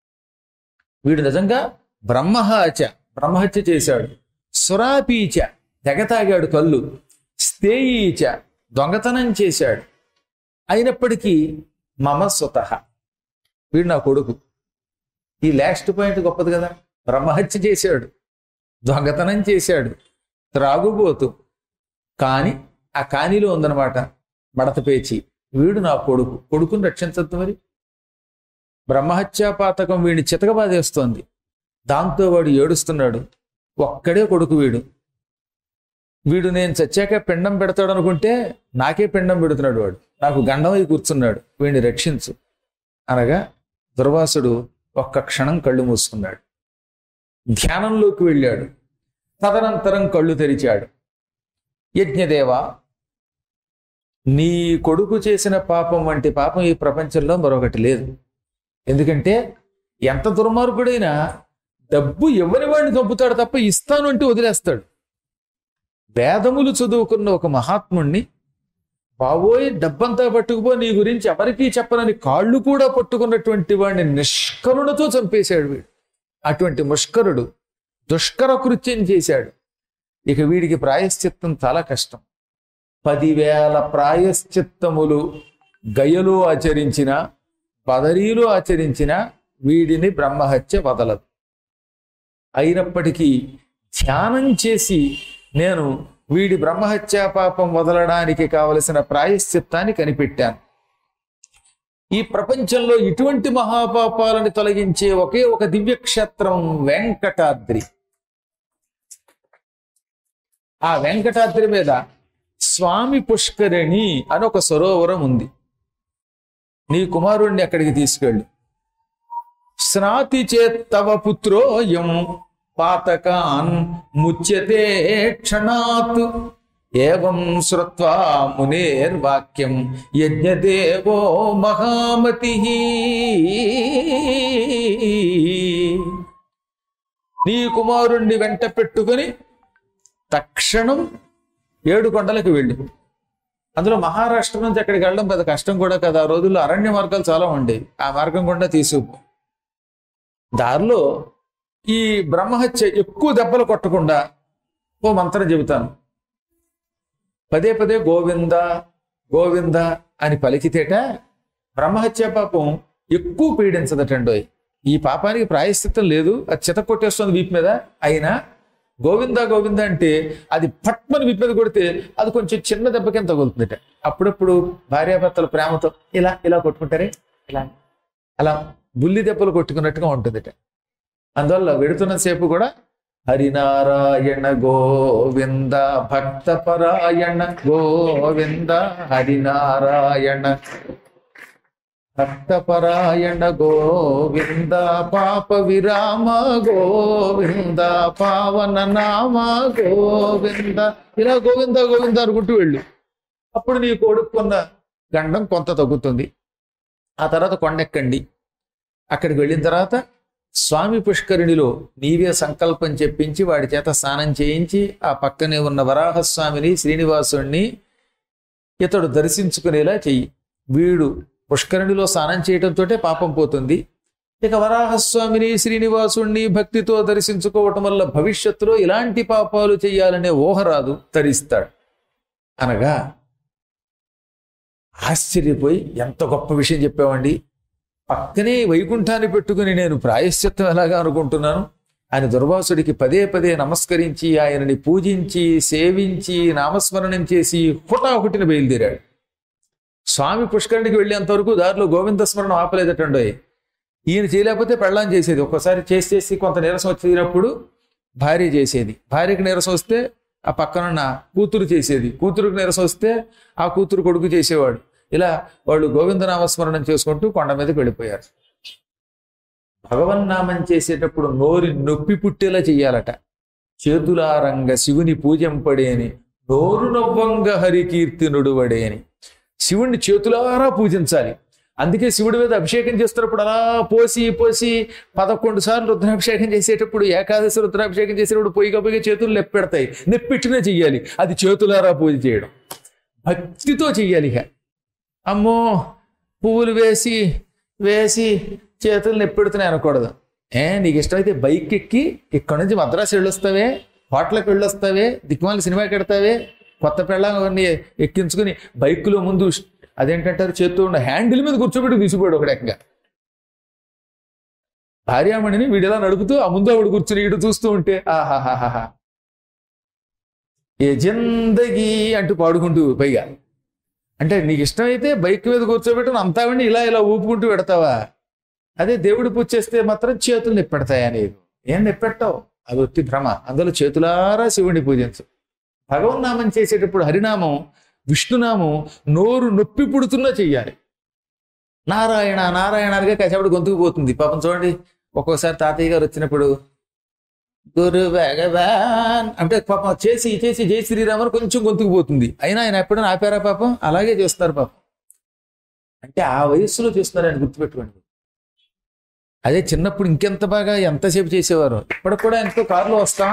వీడు నిజంగా బ్రహ్మహత్య బ్రహ్మహత్య చేశాడు, సురాపీచ తెగతాగాడు కళ్ళు, స్థేయీచ దొంగతనం చేశాడు, అయినప్పటికీ మమ సుతః వీడు నా కొడుకు. ఈ లాస్ట్ పాయింట్ గొప్పది కదా. బ్రహ్మహత్య చేశాడు, దొంగతనం చేశాడు, త్రాగుబోతు, కానీ ఆ కానీలో ఉందన్నమాట మడత పేచి, వీడు నా కొడుకు, కొడుకుని రక్షించద్దు మరి. బ్రహ్మహత్యా పాతకం వీడిని చితకబాదేస్తోంది, దాంతో వాడు ఏడుస్తున్నాడు. ఒక్కడే కొడుకు వీడు. వీడు నేను చచ్చాక పిండం పెడతాడు అనుకుంటే నాకే పిండం పెడుతున్నాడు, వాడు నాకు గండమై కూర్చున్నాడు, వీడిని రక్షించు అనగా దుర్వాసుడు ఒక్క క్షణం కళ్ళు మూసుకున్నాడు, ధ్యానంలోకి వెళ్ళాడు. తదనంతరం కళ్ళు తెరిచాడు. యజ్ఞదేవా, నీ కొడుకు చేసిన పాపం వంటి పాపం ఈ ప్రపంచంలో మరొకటి లేదు. ఎందుకంటే ఎంత దుర్మార్గుడైనా డబ్బు ఎవరి వాడిని చంపుతాడు తప్ప ఇస్తాను అంటే వదిలేస్తాడు. వేదములు చదువుకున్న ఒక మహాత్ముణ్ణి బాబోయ్ డబ్బంతా పట్టుకుపో, నీ గురించి ఎవరికీ చెప్పనని కాళ్ళు కూడా పట్టుకున్నటువంటి వాడిని నిష్కరుణతో చంపేశాడు వీడు. అటువంటి ముష్కరుడు దుష్కర కృత్యం చేశాడు. ఇక వీడికి ప్రాయశ్చిత్తం చాలా కష్టం. పదివేల ప్రాయశ్చిత్తములు గయలో ఆచరించిన, బదరీలో ఆచరించిన వీడిని బ్రహ్మహత్య వదలదు. అయినప్పటికీ ధ్యానం చేసి నేను వీడి బ్రహ్మహత్యా పాపం వదలడానికి కావలసిన ప్రాయశ్చిత్తాన్ని కనిపెట్టాను. ఈ ప్రపంచంలో ఇటువంటి మహాపాపాలను తొలగించే ఒకే ఒక దివ్యక్షేత్రం వెంకటాద్రి. ఆ వెంకటాద్రి మీద స్వామి పుష్కరిణి అని ఒక సరోవరం ఉంది. నీ కుమారుణ్ణి అక్కడికి తీసుకెళ్ళు. స్నాతి చేత్తవ పుత్రోయం పాతకాన్ ముచ్యతే క్షణాత్ ఏవం శ్రుత్వా మునేర్వాక్యం యజ్ఞదేవో మహామతి. నీ కుమారుణ్ణి వెంట పెట్టుకొని తక్షణం ఏడు కొండలకు వెళ్ళు. అందులో మహారాష్ట్ర నుంచి అక్కడికి వెళ్ళడం పెద్ద కష్టం కూడా కదా. ఆ రోజుల్లో అరణ్య మార్గాలు చాలా ఉండేవి. ఆ మార్గం గుండా తీసుకు దారిలో ఈ బ్రహ్మహత్య ఎక్కువ దెబ్బలు కొట్టకుండా ఓ మంత్రం చెబుతాను. పదే పదే గోవింద గోవింద అని పలికితేట బ్రహ్మహత్య పాపం ఎక్కువ పీడించదటండోయ్. ఈ పాపానికి ప్రాయశ్చిత్తం లేదు, అది చిత కొట్టేస్తుంది వీపు మీద. అయినా గోవింద గోవింద అంటే అది పట్మని వీపు మీద కొడితే అది కొంచెం చిన్న దెబ్బ కింద తగులుతుందట. అప్పుడప్పుడు భార్యాభర్తల ప్రేమతో ఇలా ఇలా కొట్టుకుంటారే, ఇలా అలా బుల్లి దెబ్బలు కొట్టుకున్నట్టుగా ఉంటుందట. అందువల్ల వెడుతున్న సేపు కూడా హరినారాయణ గోవింద భక్తపరాయణ గోవింద హరినారాయణ భక్తపరాయణ గోవింద పాప విరామ గోవింద పావన నామ గోవింద ఇలా గోవింద గోవింద అనుకుంటూ వెళ్ళు. అప్పుడు నీ కొడుకున్న గండం కొంత తగ్గుతుంది. ఆ తర్వాత కొండెక్కండి. అక్కడికి వెళ్ళిన తర్వాత స్వామి పుష్కరిణిలో నీవే సంకల్పం చెప్పించి వాడి చేత స్నానం చేయించి ఆ పక్కనే ఉన్న వరాహస్వామిని శ్రీనివాసుణ్ణి ఇతడు దర్శించుకునేలా చెయ్యి. వీడు పుష్కరిణిలో స్నానం చేయడంతో పాపం పోతుంది. ఇక వరాహస్వామిని శ్రీనివాసుణ్ణి భక్తితో దర్శించుకోవటం వల్ల భవిష్యత్తులో ఇలాంటి పాపాలు చెయ్యాలనే ఊహ రాదు, తరిస్తాడు. అనగా ఆశ్చర్యపోయి ఎంత గొప్ప విషయం చెప్పావండి, పక్కనే వైకుంఠాన్ని పెట్టుకుని నేను ప్రాయశ్చిత్తం ఎలాగా అనుకుంటున్నాను అని దుర్వాసుడికి పదే పదే నమస్కరించి ఆయనని పూజించి సేవించి నామస్మరణం చేసి హుటాహుటిని బయలుదేరాడు. స్వామి పుష్కరునికి వెళ్ళేంత వరకు దారిలో గోవింద స్మరణం ఆపలేదటండో. ఈయన చేయలేకపోతే పెళ్ళాం చేసేది. ఒక్కసారి చేసి చేసి కొంత నీరసం వచ్చినప్పుడు భార్య చేసేది. భార్యకి నీరసం వస్తే ఆ పక్కనున్న కూతురు చేసేది. కూతురుకి నీరసం వస్తే ఆ కూతురు కొడుకు చేసేవాడు. ఇలా వాళ్ళు గోవిందనామస్మరణం చేసుకుంటూ కొండ మీదకి వెళ్ళిపోయారు. భగవన్నామం చేసేటప్పుడు నోరి నొప్పి పుట్టేలా చెయ్యాలట. చేతులారంగ శివుని పూజంపడేని నోరు నవ్వంగ హరికీర్తినుడువడేని. శివుణ్ణి చేతులారా పూజించాలి. అందుకే శివుడి మీద అభిషేకం చేస్తున్నప్పుడు అలా పోసి పోసి పదకొండు సార్లు రుద్రాభిషేకం చేసేటప్పుడు, ఏకాదశి రుద్రాభిషేకం చేసేటప్పుడు పొయ్యిగా పొయ్యి చేతులు నొప్పెడతాయి. నొప్పెట్టినే చెయ్యాలి. అది చేతులారా పూజ చేయడం, భక్తితో చెయ్యాలి. ఇక అమ్మో పువ్వులు వేసి వేసి చేతులు నొప్పెడుతున్నాయి అనకూడదు. ఏ నీకు ఇష్టమైతే బైక్ ఎక్కి ఇక్కడ నుంచి మద్రాసు వెళ్ళొస్తావే, హోటల్కి వెళ్ళొస్తావే, దిక్కుమాలి సినిమాకి వెడతావే, కొత్త పెళ్ళని ఎక్కించుకుని బైకులో ముందు అదేంటంటారు చేత్తో ఉన్న హ్యాండిల్ మీద కూర్చోబెట్టి తీసిపోయాడు ఒక రకంగా. భార్యామణిని వీడిలా నడుపుతూ ఆ ముందు ఆవిడ కూర్చుని ఇటు చూస్తూ ఉంటే ఆహాహాహా ఏ జిందగీ అంటూ పాడుకుంటూ, పైగా అంటే నీకు ఇష్టమైతే బైక్ మీద కూర్చోబెట్టుకుని అంతావండి ఇలా ఇలా ఊపుకుంటూ పెడతావా? అదే దేవుడి పూజ చేస్తే మాత్రం చేతులు నొప్పెడతాయా? నీకు ఏం నొప్పెట్టావు? అది ఒత్తి భ్రమ. అందులో చేతులారా శివుడిని పూజించు. భగవన్నామం చేసేటప్పుడు హరినామం విష్ణునామం నోరు నొప్పి పుడుతున్నా చెయ్యాలి. నారాయణ నారాయణగా కసేపటి గొంతుకు పోతుంది. పాపం చూడండి, ఒక్కొక్కసారి తాతయ్య గారు వచ్చినప్పుడు గురు భగవాన్ అంటే పాపం చేసి చేసి జై శ్రీరామని కొంచెం గొంతుకు పోతుంది. అయినా ఆయన ఎప్పుడైనా ఆపారా? పాపం అలాగే చేస్తారు. పాపం అంటే ఆ వయస్సులో చేస్తున్నారు ఆయన, గుర్తుపెట్టుకోండి. అదే చిన్నప్పుడు ఇంకెంత బాగా ఎంతసేపు చేసేవారు. ఇప్పటికి కూడా ఎంతో కారులో వస్తామా,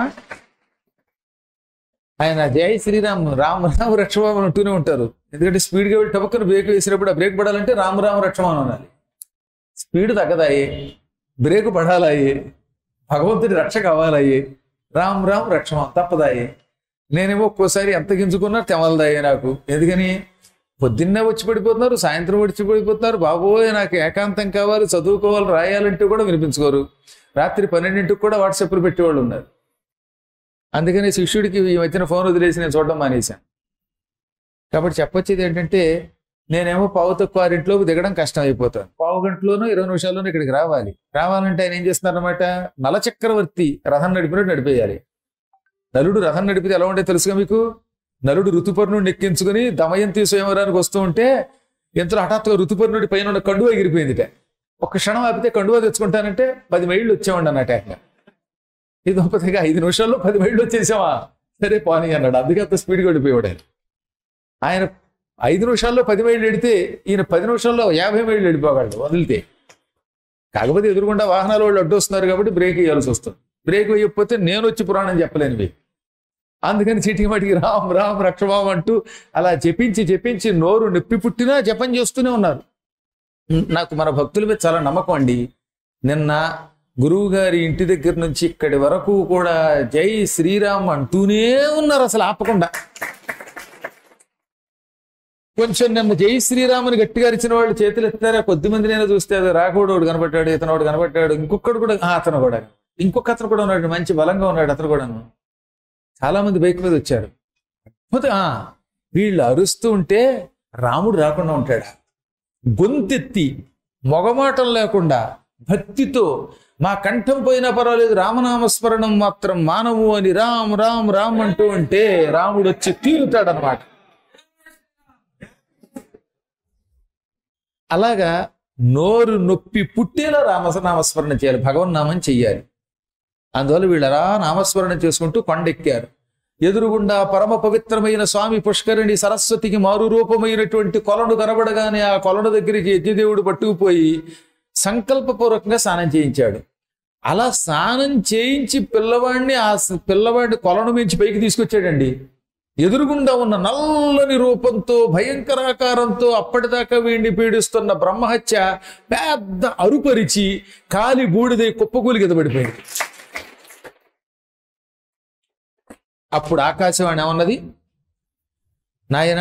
ఆయన జై శ్రీరామ్ రామ్ రామ్ రక్షమాన్ అంటూనే ఉంటారు. ఎందుకంటే స్పీడ్గా వెళ్ళి టపక్కున బ్రేక్ వేసినప్పుడు ఆ బ్రేక్ పడాలంటే రామ్ రామ్ రక్షమాన్ అనాలి. స్పీడ్ తగ్గదాయి, బ్రేక్ పడాలాయి, భగవంతుడి రక్ష కావాలయ్యి, రామ్ రామ్ రక్షమాన్ తప్పదాయి. నేనేమో ఒక్కోసారి ఎంత గింజుకున్నా తెమలదాయి నాకు. ఎందుకని పొద్దున్నే వచ్చి పడిపోతున్నారు, సాయంత్రం వచ్చి పడిపోతున్నారు. బాబోయ్ నాకు ఏకాంతం కావాలి, చదువుకోవాలి, రాయాలంటే కూడా వినిపించుకోరు. రాత్రి పన్నెండింటికి కూడా వాట్సాప్లు పెట్టేవాళ్ళు ఉన్నారు. అందుకని శిష్యుడికి ఈ మధ్యన ఫోన్ వదిలేసి నేను చూడడం మానేశాను. కాబట్టి చెప్పొచ్చేది ఏంటంటే, నేనేమో పావు తక్కువ ఆరింట్లోకి దిగడం కష్టం అయిపోతాను. పావు గంటలోనూ ఇరవై నిమిషాల్లోనూ ఇక్కడికి రావాలి. రావాలంటే ఆయన ఏం చేస్తున్నారనమాట, నలచక్రవర్తి రథం నడిపినట్టు నడిపేయాలి. నలుడు రథం నడిపితే ఎలా ఉంటే తెలుసుగా మీకు. నలుడు ఋతుపర్ణుడిని ఎక్కించుకుని దమయంతి స్వయంవరానికి వస్తూ ఉంటే ఎంతలో హఠాత్తుగా ఋతుపర్ణుడి పైన ఉన్న కండువ ఎగిరిపోయిందిట. ఒక్క క్షణం ఆపితే కండువ తెచ్చుకుంటానంటే పది మైళ్ళు వచ్చామండి అన్నట్టు ఆయన. ఇది ఒక్కగా ఐదు నిమిషాల్లో పది మైళ్ళు వచ్చేసామా, సరే పోనీ అన్నాడు. అందుకే అంత స్పీడ్గా వెళ్ళిపోయాడు ఆయన. ఆయన ఐదు నిమిషాల్లో పది మైళ్ళు వెడితే ఈయన పది నిమిషాల్లో యాభై మైళ్ళు వెళ్ళిపోగలడు వదిలితే. కాకపోతే ఎదురుకుండా వాహనాల వాళ్ళు అడ్డు వస్తున్నారు కాబట్టి బ్రేక్ వేయాల్సి వస్తుంది. బ్రేక్ వేయకపోతే నేను వచ్చి పురాణం చెప్పలేనివి. అందుకని చీటికి మాటికి రామ్ రామ్ రక్షమాం అంటూ అలా జపించి జపించి నోరు నొప్పి పుట్టినా జపం చేస్తూనే ఉన్నారు. నాకు మన భక్తుల మీద చాలా నమ్మకం అండి. నిన్న గురువు గారి ఇంటి దగ్గర నుంచి ఇక్కడి వరకు కూడా జై శ్రీరామ్ అంటూనే ఉన్నారు అసలు ఆపకుండా. కొంచెం నిన్న జై శ్రీరామని గట్టిగా ఇచ్చిన వాళ్ళు చేతులు ఎత్తారా, కొద్ది మంది నేను చూస్తే రాఘవుడు ఒకడు కనపడ్డాడు, ఇతను ఒకడు కనపడ్డాడు, ఇంకొకడు కూడా అతను కూడా ఇంకొక అతను కూడా ఉన్నాడు, మంచి బలంగా ఉన్నాడు అతను కూడాను. చాలా మంది బైక్ మీద వచ్చారు. వీళ్ళు అరుస్తూ ఉంటే రాముడు రాకుండా ఉంటాడా? గొంతెత్తి మొగమాటం లేకుండా భక్తితో మా కంఠం పోయినా పర్వాలేదు రామనామస్మరణం మాత్రం మానవు అని రామ్ రామ్ రామ్ అంటూ ఉంటే రాముడు వచ్చి తీరుతాడనమాట. అలాగా నోరు నొప్పి పుట్టేలా రామనామస్మరణ చేయాలి, భగవన్నామం చెయ్యాలి. అందువల్ల వీళ్ళరా నామస్మరణ చేసుకుంటూ కొండెక్కారు. ఎదురుగుండా పరమ పవిత్రమైన స్వామి పుష్కరిణి సరస్వతికి మారు రూపమైనటువంటి కొలను కనబడగానే ఆ కొలను దగ్గరికి యజ్ఞదేవుడు పట్టుకుపోయి సంకల్పపూర్వకంగా స్నానం చేయించాడు. అలా స్నానం చేయించి పిల్లవాడిని ఆ పిల్లవాడిని కొలను మించి పైకి తీసుకొచ్చాడండి. ఎదురుగుండా ఉన్న నల్లని రూపంతో భయంకరాకారంతో అప్పటిదాకా వీడిని పీడిస్తున్న బ్రహ్మహత్య పెద్ద అరుపరిచి కాలి బూడిదై కుప్పకూలి కింద పడిపోయింది. అప్పుడు ఆకాశవాణి ఏమన్నది, నాయన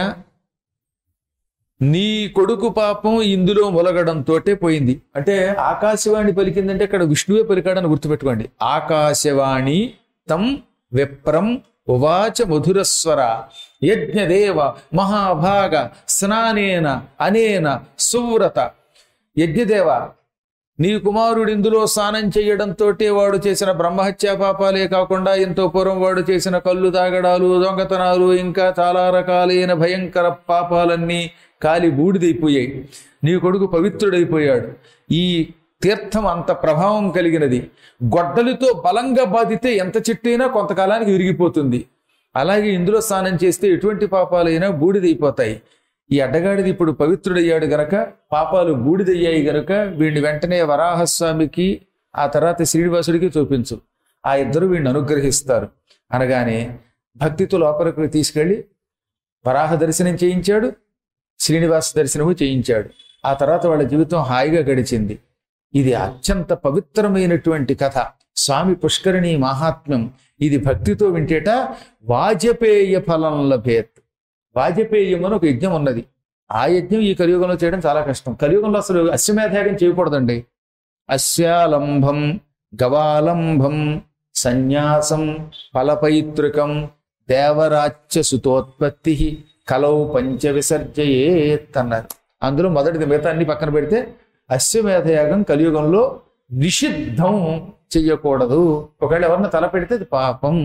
నీ కొడుకు పాపం ఇందులో మొలగడంతో పోయింది. అంటే ఆకాశవాణి పలికిందంటే ఇక్కడ విష్ణువే పలికాడని గుర్తుపెట్టుకోండి. ఆకాశవాణి తం విప్రం ఉవాచ మధురస్వర యజ్ఞదేవ మహాభాగ స్నానేన అనేన సువ్రత. యజ్ఞదేవ నీ కుమారుడు ఇందులో స్నానం చేయడంతో వాడు చేసిన బ్రహ్మహత్యా పాపాలే కాకుండా ఎంతో పూర్వం వాడు చేసిన కళ్ళు తాగడాలు, దొంగతనాలు, ఇంకా చాలా రకాలైన భయంకర పాపాలన్నీ కాలి బూడిదైపోయాయి. నీ కొడుకు పవిత్రుడైపోయాడు. ఈ తీర్థం అంత ప్రభావం కలిగినది. గొడ్డలితో బలంగా బాధితే ఎంత చెట్టైనా కొంతకాలానికి విరిగిపోతుంది. అలాగే ఇందులో స్నానం చేస్తే ఎటువంటి పాపాలైనా బూడిదైపోతాయి. ఈ అడ్డగాడిది ఇప్పుడు పవిత్రుడయ్యాడు గనక, పాపాలు బూడిదయ్యాయి గనక వీడిని వెంటనే వరాహస్వామికి ఆ తర్వాత శ్రీనివాసుడికి చూపించు, ఆ ఇద్దరు వీడిని అనుగ్రహిస్తారు అనగానే భక్తితో లోపలికి తీసుకెళ్లి వరాహ దర్శనం చేయించాడు, శ్రీనివాస దర్శనము చేయించాడు. ఆ తర్వాత వాళ్ళ జీవితం హాయిగా గడిచింది. ఇది అత్యంత పవిత్రమైనటువంటి కథ. స్వామి పుష్కరిణి మహాత్మ్యం. ఇది భక్తితో వింటేట వాజపేయ ఫలం లభేత్. వాజపేయం అని ఒక యజ్ఞం ఉన్నది. ఆ యజ్ఞం ఈ కలియుగంలో చేయడం చాలా కష్టం. కలియుగంలో అసలు అశ్వమేధయాగం చేయకూడదండి. అశ్వాలంభం గవాలంభం సన్యాసం ఫలపైతృకం దేవరాజ్య సుతోత్పత్తి కలౌ పంచ విసర్జయేత్ అన్నారు. అందులో మొదటిది, మిగతా అన్ని పక్కన పెడితే అశ్వమేధయాగం కలియుగంలో నిషిద్ధం చెయ్యకూడదు. ఒకవేళ ఎవరన్నా తల పెడితే అది పాపం.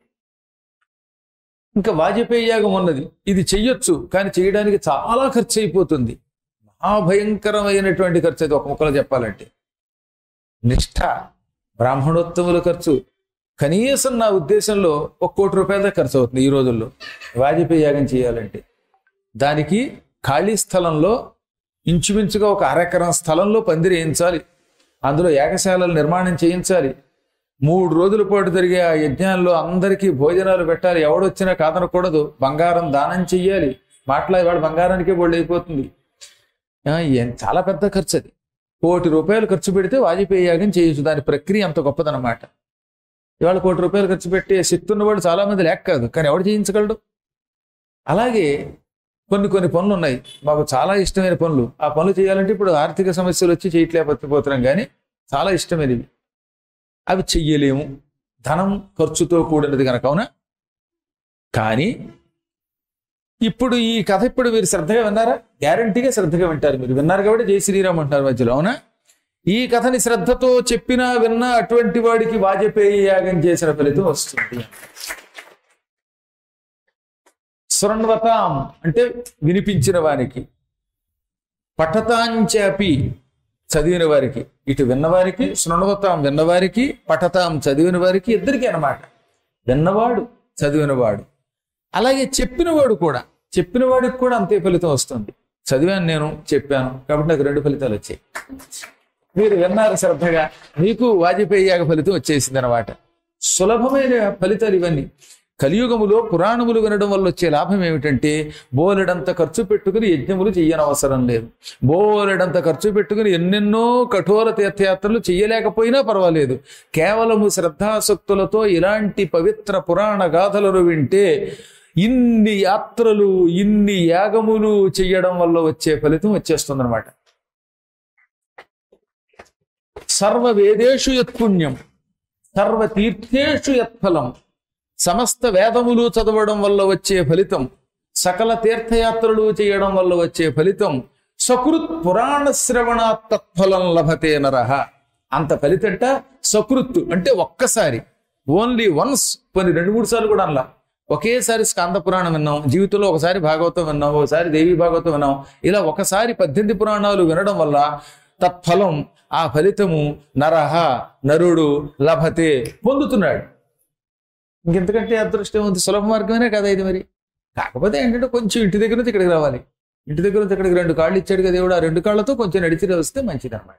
ఇంకా వాజపేయ యాగం ఉన్నది, ఇది చెయ్యొచ్చు, కానీ చేయడానికి చాలా ఖర్చు అయిపోతుంది. మహాభయంకరమైనటువంటి ఖర్చు. అది ఒక ముక్కలో చెప్పాలంటే నిష్ఠ, బ్రాహ్మణోత్తముల ఖర్చు కనీసం నా ఉద్దేశంలో ఒక కోటి రూపాయల ఖర్చు అవుతుంది ఈ రోజుల్లో వాజపేయ యాగం చేయాలంటే. దానికి ఖాళీ స్థలంలో ఇంచుమించుగా ఒక అరెకరం స్థలంలో పందిరి వేయించాలి, అందులో యాగశాలలు నిర్మాణం చేయించాలి, మూడు రోజుల పాటు జరిగే ఆ యజ్ఞాల్లో అందరికీ భోజనాలు పెట్టాలి, ఎవడొచ్చినా కాదనకూడదు, బంగారం దానం చెయ్యాలి. మాట్లాడి వాడు బంగారానికే బోల్డ్ అయిపోతుంది. చాలా పెద్ద ఖర్చు అది. కోటి రూపాయలు ఖర్చు పెడితే వాజపేయ యాగం చేయొచ్చు. దాని ప్రక్రియ అంత గొప్పదనమాట. ఇవాళ కోటి రూపాయలు ఖర్చు పెట్టే శక్తి ఉన్నవాడు చాలా మంది లేక కాదు, కానీ ఎవడు చేయించగలడు? అలాగే కొన్ని కొన్ని పనులు ఉన్నాయి మాకు చాలా ఇష్టమైన పనులు. ఆ పనులు చేయాలంటే ఇప్పుడు ఆర్థిక సమస్యలు వచ్చి చేయట్లేకపోతున్నాం, కానీ చాలా ఇష్టమైనవి అవి చెయ్యలేము. ధనం ఖర్చుతో కూడినది కనుక. అవునా? కానీ ఇప్పుడు ఈ కథ ఇప్పుడు మీరు శ్రద్ధగా విన్నారా? గ్యారంటీగా శ్రద్ధగా వింటారు. మీరు విన్నారు కాబట్టి జై శ్రీరామ్ అంటారు మధ్యలో. అవునా? ఈ కథని శ్రద్ధతో చెప్పినా విన్నా అటువంటి వాడికి వాజపేయి యాగం చేసిన ఫలితం వస్తుంది. శృణ్వతాం అంటే వినిపించిన వారికి, పఠతాంచాపి చదివిన వారికి. ఇటు విన్నవారికి శృణ్వతాం విన్నవారికి, పఠతాం చదివిన వారికి, ఇద్దరికీ అన్నమాట. విన్నవాడు చదివినవాడు, అలాగే చెప్పినవాడు కూడా. చెప్పిన వాడికి కూడా అంతే ఫలితం వస్తుంది. చదివాను నేను, చెప్పాను కాబట్టి నాకు రెండు ఫలితాలు వచ్చాయి. మీరు విన్నారు శ్రద్ధగా, మీకు వాజపేయి యాగ ఫలితం వచ్చేసింది అనమాట. సులభమైన ఫలితాలు ఇవన్నీ. కలియుగములో పురాణములు వినడం వల్ల వచ్చే లాభం ఏమిటంటే బోలెడంత ఖర్చు పెట్టుకుని యజ్ఞములు చెయ్యనవసరం లేదు. బోలెడంత ఖర్చు పెట్టుకుని ఎన్నెన్నో కఠోర తీర్థయాత్రలు చెయ్యలేకపోయినా పర్వాలేదు. కేవలము శ్రద్ధాసక్తులతో ఇలాంటి పవిత్ర పురాణ గాథలను వింటే ఇన్ని యాత్రలు, ఇన్ని యాగములు చెయ్యడం వల్ల వచ్చే ఫలితం వచ్చేస్తుందన్నమాట. సర్వ వేదేషు యత్పుణ్యం, సర్వ తీర్థేషు యత్ఫలం. సమస్త వేదములు చదవడం వల్ల వచ్చే ఫలితం, సకల తీర్థయాత్రలు చేయడం వల్ల వచ్చే ఫలితం, సకృత్ పురాణ శ్రవణాత్ తత్ఫలం లభతే నరః. అంత ఫలితంట సకృత్ అంటే ఒక్కసారి, ఓన్లీ వన్స్. కొన్ని రెండు మూడు సార్లు కూడా అలా ఒకేసారి స్కాంద పురాణం విన్నాం, జీవితంలో ఒకసారి భాగవతం విన్నాం, ఒకసారి దేవి భాగవతం విన్నాం, ఇలా ఒకసారి పద్దెనిమిది పురాణాలు వినడం వల్ల తత్ఫలం ఆ ఫలితము నరః నరుడు లభతే పొందుతున్నాడు. ఇంకెంతకంటే అదృష్టం ఉంది. సులభ మార్గమనే కదా ఇది. మరి కాకపోతే ఏంటంటే కొంచెం ఇంటి దగ్గర నుంచి ఇక్కడికి రావాలి. ఇంటి దగ్గర నుంచి ఇక్కడికి రెండు కాళ్ళు ఇచ్చాడు కదా దేవుడు, ఆ రెండు కాళ్ళతో కొంచెం నడిచి వస్తే మంచిది అన్నమాట.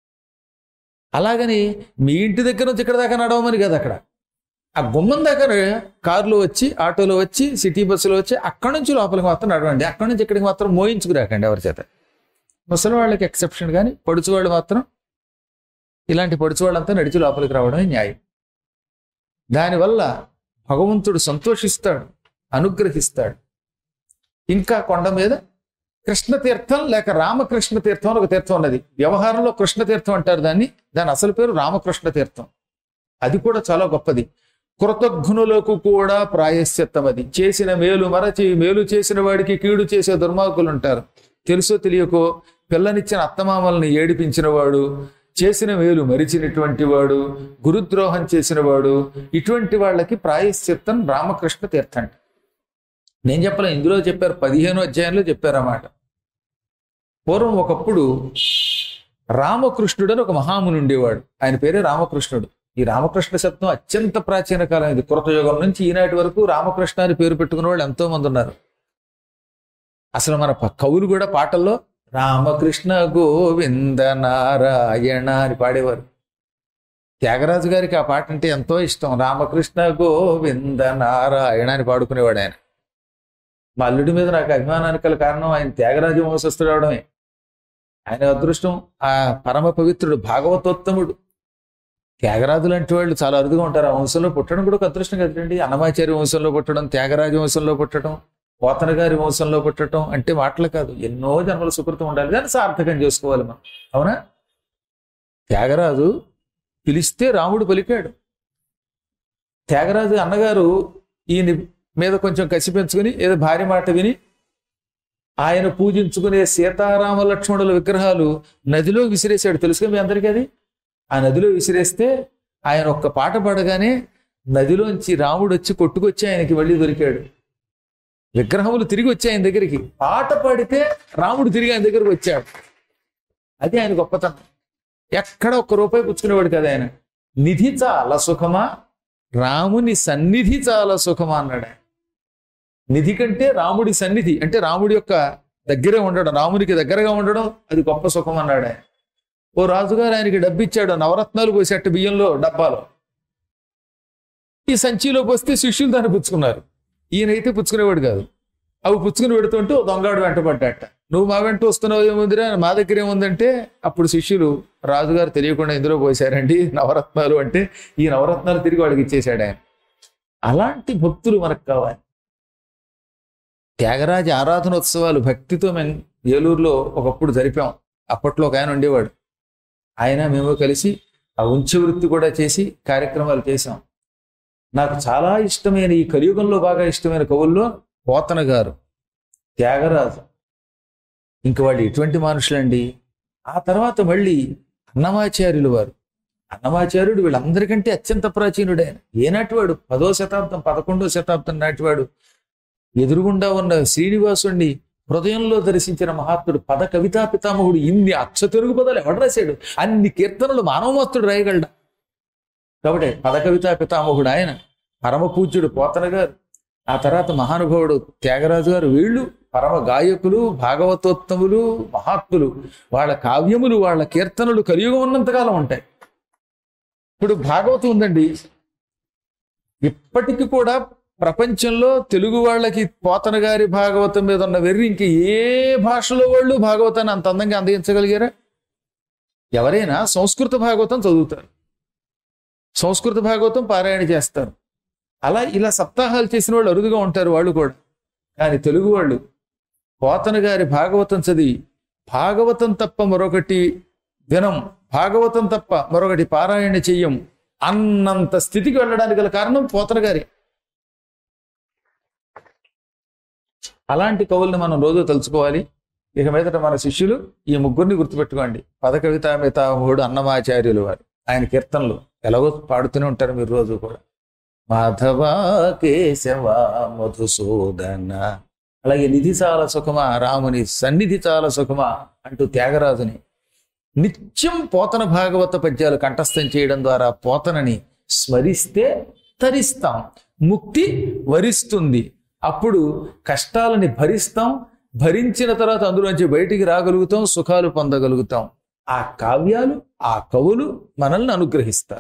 అలాగని మీ ఇంటి దగ్గర నుంచి ఇక్కడ దాకా నడవమని కదా, అక్కడ ఆ గుమ్మం దాకా కారులో వచ్చి, ఆటోలో వచ్చి, సిటీ బస్సులో వచ్చి అక్కడి నుంచి లోపలికి మాత్రం నడవండి. అక్కడి నుంచి ఇక్కడికి మాత్రం మోయించుకురాకండి ఎవరి చేత. ముసలి వాళ్ళకి ఎక్సెప్షన్, కానీ పొడుచు వాళ్ళు మాత్రం, ఇలాంటి పొడుచు వాళ్ళంతా నడిచి లోపలికి రావడమే న్యాయం. దానివల్ల భగవంతుడు సంతోషిస్తాడు, అనుగ్రహిస్తాడు. ఇంకా కొండ మీద కృష్ణతీర్థం లేక రామకృష్ణ తీర్థం అని ఒక తీర్థం ఉన్నది. వ్యవహారంలో కృష్ణతీర్థం అంటారు దాన్ని, దాని అసలు పేరు రామకృష్ణ తీర్థం. అది కూడా చాలా గొప్పది. కృతఘ్నులకు కూడా ప్రాయశ్చిత్తం అది. చేసిన మేలు మరచి మేలు చేసిన వాడికి కీడు చేసే దుర్మార్గులు ఉంటారు. తెలుసో తెలియకో పిల్లనిచ్చిన అత్తమామల్ని ఏడిపించిన వాడు, చేసిన మేలు మరిచినటువంటి వాడు, గురుద్రోహం చేసిన వాడు, ఇటువంటి వాళ్ళకి ప్రాయశ్చిత్తం రామకృష్ణ తీర్థం. నేను చెప్పలే, ఇందులో చెప్పారు, పదిహేను అధ్యాయంలో చెప్పారన్నమాట. పూర్వం ఒకప్పుడు రామకృష్ణుడు అని ఒక మహాముని ఉండేవాడు. ఆయన పేరే రామకృష్ణుడు. ఈ రామకృష్ణ శబ్దం అత్యంత ప్రాచీన కాలం ఇది. కృతయుగం నుంచి ఈనాటి వరకు రామకృష్ణ అని పేరు పెట్టుకున్న వాళ్ళు ఎంతో మంది ఉన్నారు. అసలు మన కవులు కూడా పాటల్లో రామకృష్ణ గోవింద నారాయణ అని పాడేవారు. త్యాగరాజు గారికి ఆ పాట అంటే ఎంతో ఇష్టం. రామకృష్ణ గోవింద నారాయణ అని పాడుకునేవాడు ఆయన. మా అల్లుడి మీద నాకు అభిమానానికి గల కారణం ఆయన త్యాగరాజు వంశస్థుడు అవడమే. ఆయన అదృష్టం, ఆ పరమ పవిత్రుడు, భాగవతోత్తముడు. త్యాగరాజు లాంటి వాళ్ళు చాలా అరుదుగా ఉంటారు. ఆ వంశంలో పుట్టడం కూడా ఒక అదృష్టం కదండి. అన్నమాచార్య వంశంలో పుట్టడం, త్యాగరాజు వంశంలో పుట్టడం, పోతన గారి వంశంలో పుట్టడం అంటే మాటలు కాదు. ఎన్నో జన్మల సుకృతం ఉండాలి, కానీ సార్థకం చేసుకోవాలి మనం. అవునా? త్యాగరాజు పిలిస్తే రాముడు పలికాడు. త్యాగరాజు అన్నగారు ఈయన మీద కొంచెం కసి పెంచుకుని ఏదో భార్య మాట విని ఆయన పూజించుకునే సీతారామ లక్ష్మణుల విగ్రహాలు నదిలో విసిరేశాడు. తెలుసుగా మీ అందరికీ అది. ఆ నదిలో విసిరేస్తే ఆయన ఒక్క పాట పాడగానే నదిలోంచి రాముడు వచ్చి కొట్టుకొచ్చి ఆయనకి మళ్ళీ దొరికాడు. విగ్రహములు తిరిగి వచ్చాయి ఆయన దగ్గరికి. పాట పాడితే రాముడు తిరిగి ఆయన దగ్గరికి వచ్చాడు. అది ఆయన గొప్పతనం. ఎక్కడ ఒక్క రూపాయి పుచ్చుకునేవాడు కదా ఆయన. నిధి చాలా సుఖమా, రాముని సన్నిధి చాలా సుఖమా అన్నాడు ఆయన. నిధి కంటే రాముడి సన్నిధి అంటే రాముడి యొక్క దగ్గరే ఉండడం, రామునికి దగ్గరగా ఉండడం, అది గొప్ప సుఖం అన్నాడు ఆయన. ఓ రాజుగారు ఆయనకి డబ్బు ఇచ్చాడు, నవరత్నాలు పోసేట బియ్యంలో డబ్బాలో. ఈ సంచిలో పోస్తే శిష్యులు దాన్ని పుచ్చుకున్నారు. ఈయనైతే పుచ్చుకునేవాడు కాదు. అవి పుచ్చుకుని పెడుతుంటే దొంగాడు వెంటబడ్డాట. నువ్వు మా వెంట వస్తున్నావు ఏముందిరా, మా దగ్గర ఏముందంటే అప్పుడు శిష్యులు రాజుగారు తెలియకుండా ఇందులో పోసారండి నవరత్నాలు అంటే, ఈ నవరత్నాలు తిరిగి వాడికి ఇచ్చేశాడు ఆయన. అలాంటి భక్తులు మనకు కావాలి. త్యాగరాజ ఆరాధనోత్సవాలు భక్తితో మేము ఏలూరులో ఒకప్పుడు జరిపాం. అప్పట్లో ఒక ఆయన ఉండేవాడు. ఆయన మేము కలిసి ఆ ఉంచి వృత్తి కూడా చేసి కార్యక్రమాలు చేసాం. నాకు చాలా ఇష్టమైన ఈ కలియుగంలో బాగా ఇష్టమైన కవుల్లో పోతన గారు, త్యాగరాజు, ఇంక వాళ్ళు ఎటువంటి మనుషులండి. ఆ తర్వాత మళ్ళీ అన్నమాచార్యులు వారు. అన్నమాచార్యుడు వీళ్ళందరికంటే అత్యంత ప్రాచీనుడు. ఆయన ఏనాటివాడు? పదో శతాబ్దం పదకొండో శతాబ్దం నాటివాడు. ఎదురుగుండా ఉన్న శ్రీనివాసుణ్ణి హృదయంలో దర్శించిన మహాత్ముడు, పద కవితా పితామహుడు. ఇన్ని అచ్చ తెలుగు పదాలు ఎవడు రాశాడు? అన్ని కీర్తనలు మానవమస్తుడు రాయగలడా? కాబట్టి పద కవితా పితామహుడు ఆయన. పరమ పూజ్యుడు పోతన గారు. ఆ తర్వాత మహానుభావుడు త్యాగరాజు గారు. వీళ్ళు పరమ గాయకులు, భాగవతోత్తములు, మహాత్ములు. వాళ్ళ కావ్యములు, వాళ్ళ కీర్తనలు కలియుగం ఉన్నంతకాలం ఉంటాయి. ఇప్పుడు భాగవతం ఉందండి, ఇప్పటికీ కూడా ప్రపంచంలో తెలుగు వాళ్ళకి పోతన గారి భాగవతం మీద ఉన్న వెర్రి ఇంక ఏ భాషలో వాళ్ళు భాగవతాన్ని అంత అందంగా అందించగలిగారా? ఎవరైనా సంస్కృత భాగవతం చదువుతారు, సంస్కృత భాగవతం పారాయణ చేస్తారు. అలా ఇలా సప్తాహాలు చేసిన వాళ్ళు అరుదుగా ఉంటారు వాళ్ళు కూడా. కానీ తెలుగు వాళ్ళు పోతన గారి భాగవతం చదివి భాగవతం తప్ప మరొకటి వినం, భాగవతం తప్ప మరొకటి పారాయణ చెయ్యం అన్నంత స్థితికి వెళ్ళడానికి గల కారణం పోతన గారి. అలాంటి కవుల్ని మనం రోజు తలుచుకోవాలి. ఇక మీదట మన శిష్యులు ఈ ముగ్గురిని గుర్తుపెట్టుకోండి. పద కవితా పితామహుడు అన్నమాచార్యులు వారు. ఆయన కీర్తనలు ఎలాగో పాడుతూనే ఉంటారు మీరు రోజు కూడా. మాధవ కేశవ మధుసూదన, అలాగే నిధి చాలా సుఖమా, రాముని సన్నిధి చాలా సుఖమా అంటూ త్యాగరాజుని నిత్యం పోతన భాగవత పద్యాలు కంఠస్థం చేయడం ద్వారా పోతనని స్మరిస్తే తరిస్తాం, ముక్తి వరిస్తుంది. అప్పుడు కష్టాలని భరిస్తాం, భరించిన తర్వాత అందులోంచి బయటికి రాగలుగుతాం, సుఖాలు పొందగలుగుతాం. ఆ కావ్యాలు, ఆ కవులు మనల్ని అనుగ్రహిస్తారు.